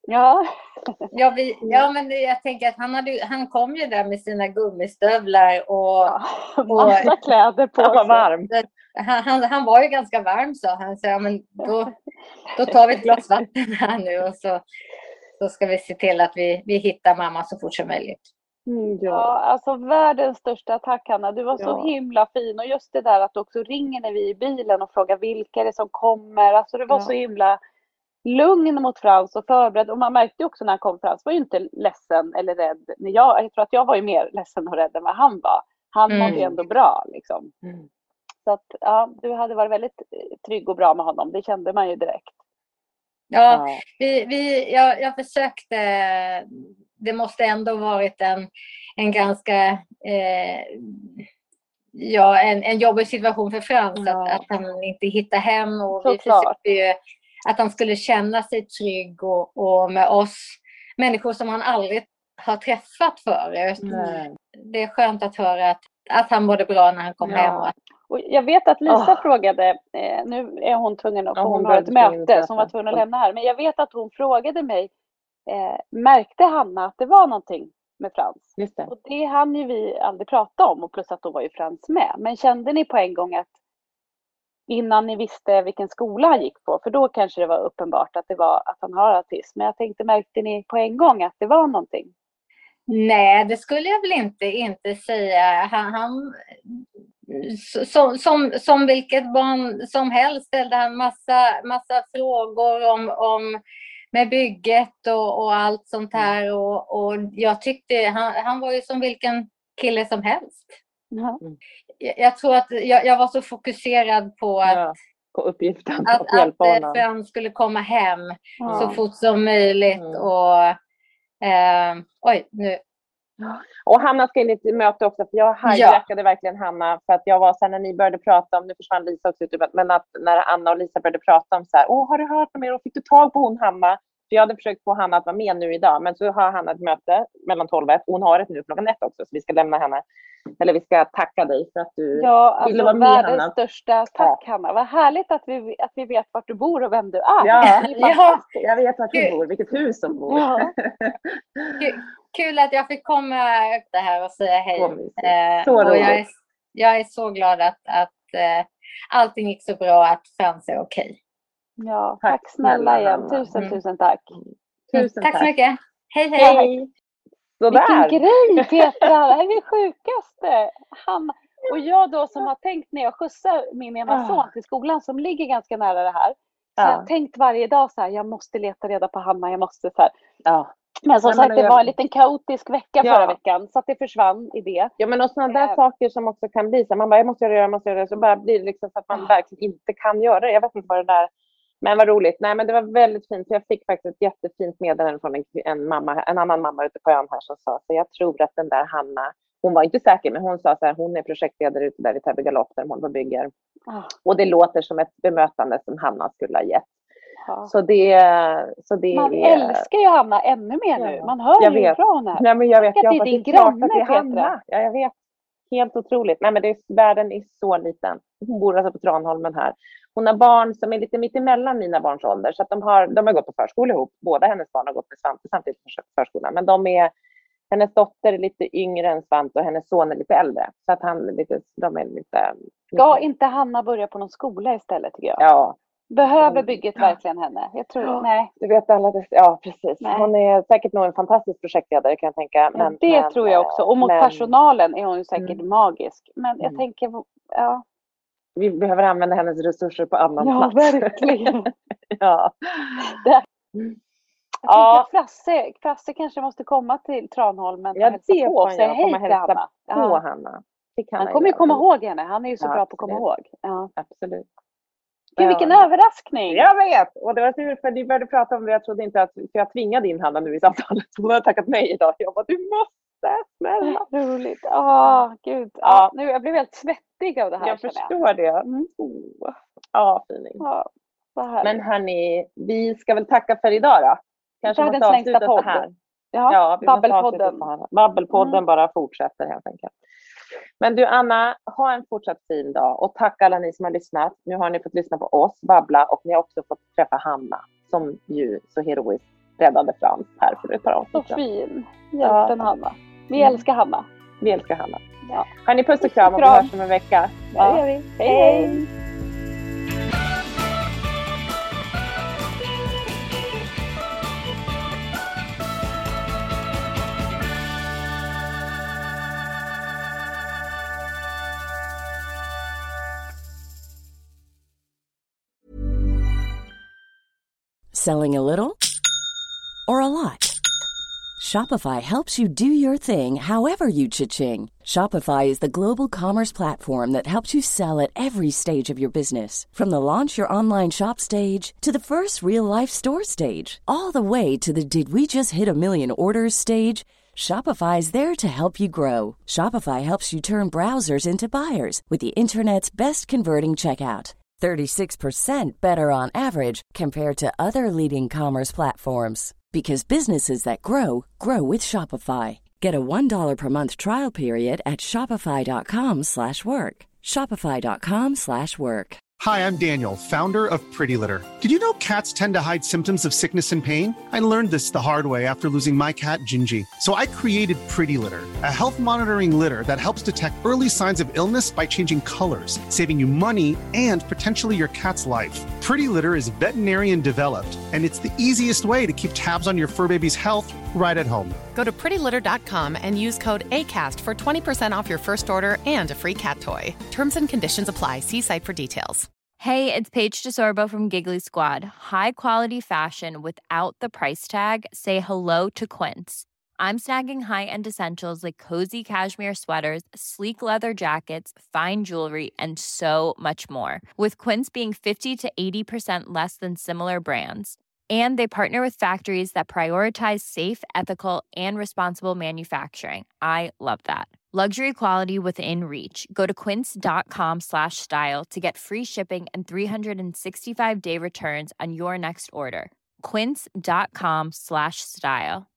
[SPEAKER 10] Men jag tänker att han kom ju där med sina gummistövlar och
[SPEAKER 7] massa kläder på sig.
[SPEAKER 9] Varm.
[SPEAKER 10] Han var ju ganska varm, sa han. Så men då tar vi ett glas vatten här nu och så ska vi se till att vi hittar mamma så fort som möjligt.
[SPEAKER 7] Ja, alltså världens största tack, Hanna. Du var så himla fin. Och just det där att du också ringer när vi är i bilen och frågar vilka är det som kommer. Alltså det var så himla lugn mot Frans och förberedd. Och man märkte också när han kom, Frans var ju inte ledsen eller rädd. Jag tror att jag var ju mer ledsen och rädd än vad han var. Han mådde ändå bra liksom. Så att du hade varit väldigt trygg och bra med honom. Det kände man ju direkt.
[SPEAKER 10] Ja, jag försökte. Det måste ändå varit en ganska en jobbig situation för Frans att han inte hittar hem, och vi försökte ju att han skulle känna sig trygg och med oss människor som han aldrig har träffat förut. Det är skönt att höra att han mådde bra när han kom hem.
[SPEAKER 7] Och jag vet att Lisa frågade, nu är hon tvungen att hon har ett möte som var tvungen att lämna här, men jag vet att hon frågade mig, märkte Hanna att det var någonting med Frans?
[SPEAKER 9] Just det.
[SPEAKER 7] Och det hann ju vi aldrig prata om, och plus att då var ju Frans med. Men kände ni på en gång att innan ni visste vilken skola han gick på, för då kanske det var uppenbart att det var att han har autism, men jag tänkte, märkte ni på en gång att det var någonting?
[SPEAKER 10] Nej, det skulle jag väl inte säga. Han som vilket barn som helst ställde han massa frågor om med bygget och allt sånt här, och jag tyckte han var ju som vilken kille som helst. Jag tror att jag var så fokuserad på att
[SPEAKER 9] på uppgiften att hjälpa honom.
[SPEAKER 10] Frans skulle komma hem så fort som möjligt. Och nu.
[SPEAKER 9] Och Hanna ska in i ett möte också, för jag hijackade verkligen Hanna, för att jag var så här, när ni började prata om, nu försvann Lisa också ut, men att när Anna och Lisa började prata om så här, har du hört om er, och fick du tag på hon Hanna? För jag hade försökt få Hanna att vara med nu idag, men så har Hanna ett möte mellan 12 och 1. Hon har ett nu klockan 1 också, så vi ska lämna henne. Eller vi ska tacka dig för att du ville vara med, Hanna.
[SPEAKER 7] Världens största tack, Hanna. Vad härligt att vi vet vart du bor och vem du är.
[SPEAKER 9] Jag vet vart du bor, vilket hus som bor.
[SPEAKER 10] Kul att jag fick komma upp det här och säga hej.
[SPEAKER 9] Och
[SPEAKER 10] jag är så glad att allting gick så bra, att Frans är okej.
[SPEAKER 7] Ja, tack snälla igen. Tusen tack.
[SPEAKER 10] Tack så mycket. Hej.
[SPEAKER 7] Vilken grej, Petra. Det här är det sjukaste. Och jag då som har tänkt, när jag skjutsar min ena son till skolan som ligger ganska nära det här. Så jag har tänkt varje dag så här, jag måste leta reda på Hanna, jag måste så här. Men som sagt, det var en liten kaotisk vecka förra veckan, så att det försvann i det.
[SPEAKER 9] Ja, men och sådana där saker som också kan bli så, man bara, jag måste göra det, så bara blir det liksom så att man verkligen inte kan göra det. Jag vet inte vad det där, men vad roligt. Nej, men det var väldigt fint, för jag fick faktiskt ett jättefint meddelande från en annan mamma ute på ön här som sa, så jag tror att den där Hanna, hon var inte säker, men hon sa så här, hon är projektledare ute där vid Täby galopp där hon bygger. Och det låter som ett bemötande som Hanna skulle ha gett. Så det
[SPEAKER 7] man älskar ju Hanna ännu mer nu. Man hör ju ifrån här.
[SPEAKER 9] Nej, men jag vet,
[SPEAKER 7] att det är din granne, Petra.
[SPEAKER 9] Ja, jag vet. Helt otroligt. Nej, men världen är så liten. Hon bor alltså på Tranholmen här. Hon har barn som är lite mitt emellan mina barns ålder. Så att de har gått på förskola ihop. Båda hennes barn har gått med Svante samtidigt på förskolan. Men hennes dotter är lite yngre än Svante och hennes son är lite äldre. Så att de är lite...
[SPEAKER 7] Ska inte Hanna börja på någon skola istället, tycker jag?
[SPEAKER 9] Ja.
[SPEAKER 7] Behöver bygget verkligen henne? Jag tror, nej.
[SPEAKER 9] Du vet alla, ja precis. Nej. Hon är säkert nog en fantastisk projektledare, kan jag tänka.
[SPEAKER 7] Men, det tror jag också. Och mot personalen är hon ju säkert magisk. Men jag tänker,
[SPEAKER 9] vi behöver använda hennes resurser på annan plats.
[SPEAKER 7] Ja, verkligen.
[SPEAKER 9] Ja.
[SPEAKER 7] Jag tänker att Frasse kanske måste komma till Tranholmen och hälsa på och säga hej till Hanna.
[SPEAKER 9] På Hanna.
[SPEAKER 7] Han kommer ju komma ihåg henne. Han är ju så bra på att komma ihåg. Ja.
[SPEAKER 9] Absolut.
[SPEAKER 7] Gud, vilken överraskning.
[SPEAKER 9] Jag vet. Och det var tur för ni började prata om det. Jag trodde inte att jag tvingade in Hanna nu i samtalet. Hon har tackat mig idag. Jag bara, du måste. Snälla.
[SPEAKER 7] Roligt. Gud. Nu jag blev helt svettig av det här.
[SPEAKER 9] Jag förstår det. Fining. Men hörni, vi ska väl tacka för idag då. Kanske måste avsluta så här.
[SPEAKER 7] Ja, Babbelpodden.
[SPEAKER 9] Babbelpodden bara fortsätter helt enkelt. Men du Anna, ha en fortsatt fin dag. Och tack alla ni som har lyssnat. Nu har ni fått lyssna på oss, babbla. Och ni har också fått träffa Hanna. Som ju så heroiskt räddade Frans här för ett par år sedan.
[SPEAKER 7] Så fin. Hjälten Hanna. Vi älskar Hanna.
[SPEAKER 9] Vi älskar Hanna.
[SPEAKER 7] Ja.
[SPEAKER 9] Har ni puss och kram och vi hörs om en vecka.
[SPEAKER 7] Ja, det gör vi. Hej.
[SPEAKER 11] Selling a little or a lot? Shopify helps you do your thing however you cha-ching. Shopify is the global commerce platform that helps you sell at every stage of your business. From the launch your online shop stage to the first real-life store stage, all the way to the did we just hit a million orders stage. Shopify is there to help you grow. Shopify helps you turn browsers into buyers with the internet's best converting checkout. 36% better on average compared to other leading commerce platforms. Because businesses that grow, grow with Shopify. Get a $1 per month trial period at shopify.com/work. Shopify.com/work.
[SPEAKER 12] Hi, I'm Daniel, founder of Pretty Litter. Did you know cats tend to hide symptoms of sickness and pain? I learned this the hard way after losing my cat, Gingy. So I created Pretty Litter, a health monitoring litter that helps detect early signs of illness by changing colors, saving you money and potentially your cat's life. Pretty Litter is veterinarian developed, and it's the easiest way to keep tabs on your fur baby's health right at home.
[SPEAKER 13] Go to prettylitter.com and use code ACAST for 20% off your first order and a free cat toy. Terms and conditions apply. See site for details.
[SPEAKER 4] Hey, it's Paige DeSorbo from Giggly Squad. High quality fashion without the price tag. Say hello to Quince. I'm snagging high-end essentials like cozy cashmere sweaters, sleek leather jackets, fine jewelry, and so much more. With Quince being 50 to 80% less than similar brands. And they partner with factories that prioritize safe, ethical, and responsible manufacturing. I love that. Luxury quality within reach. Go to quince.com/style to get free shipping and 365-day returns on your next order. Quince.com/style.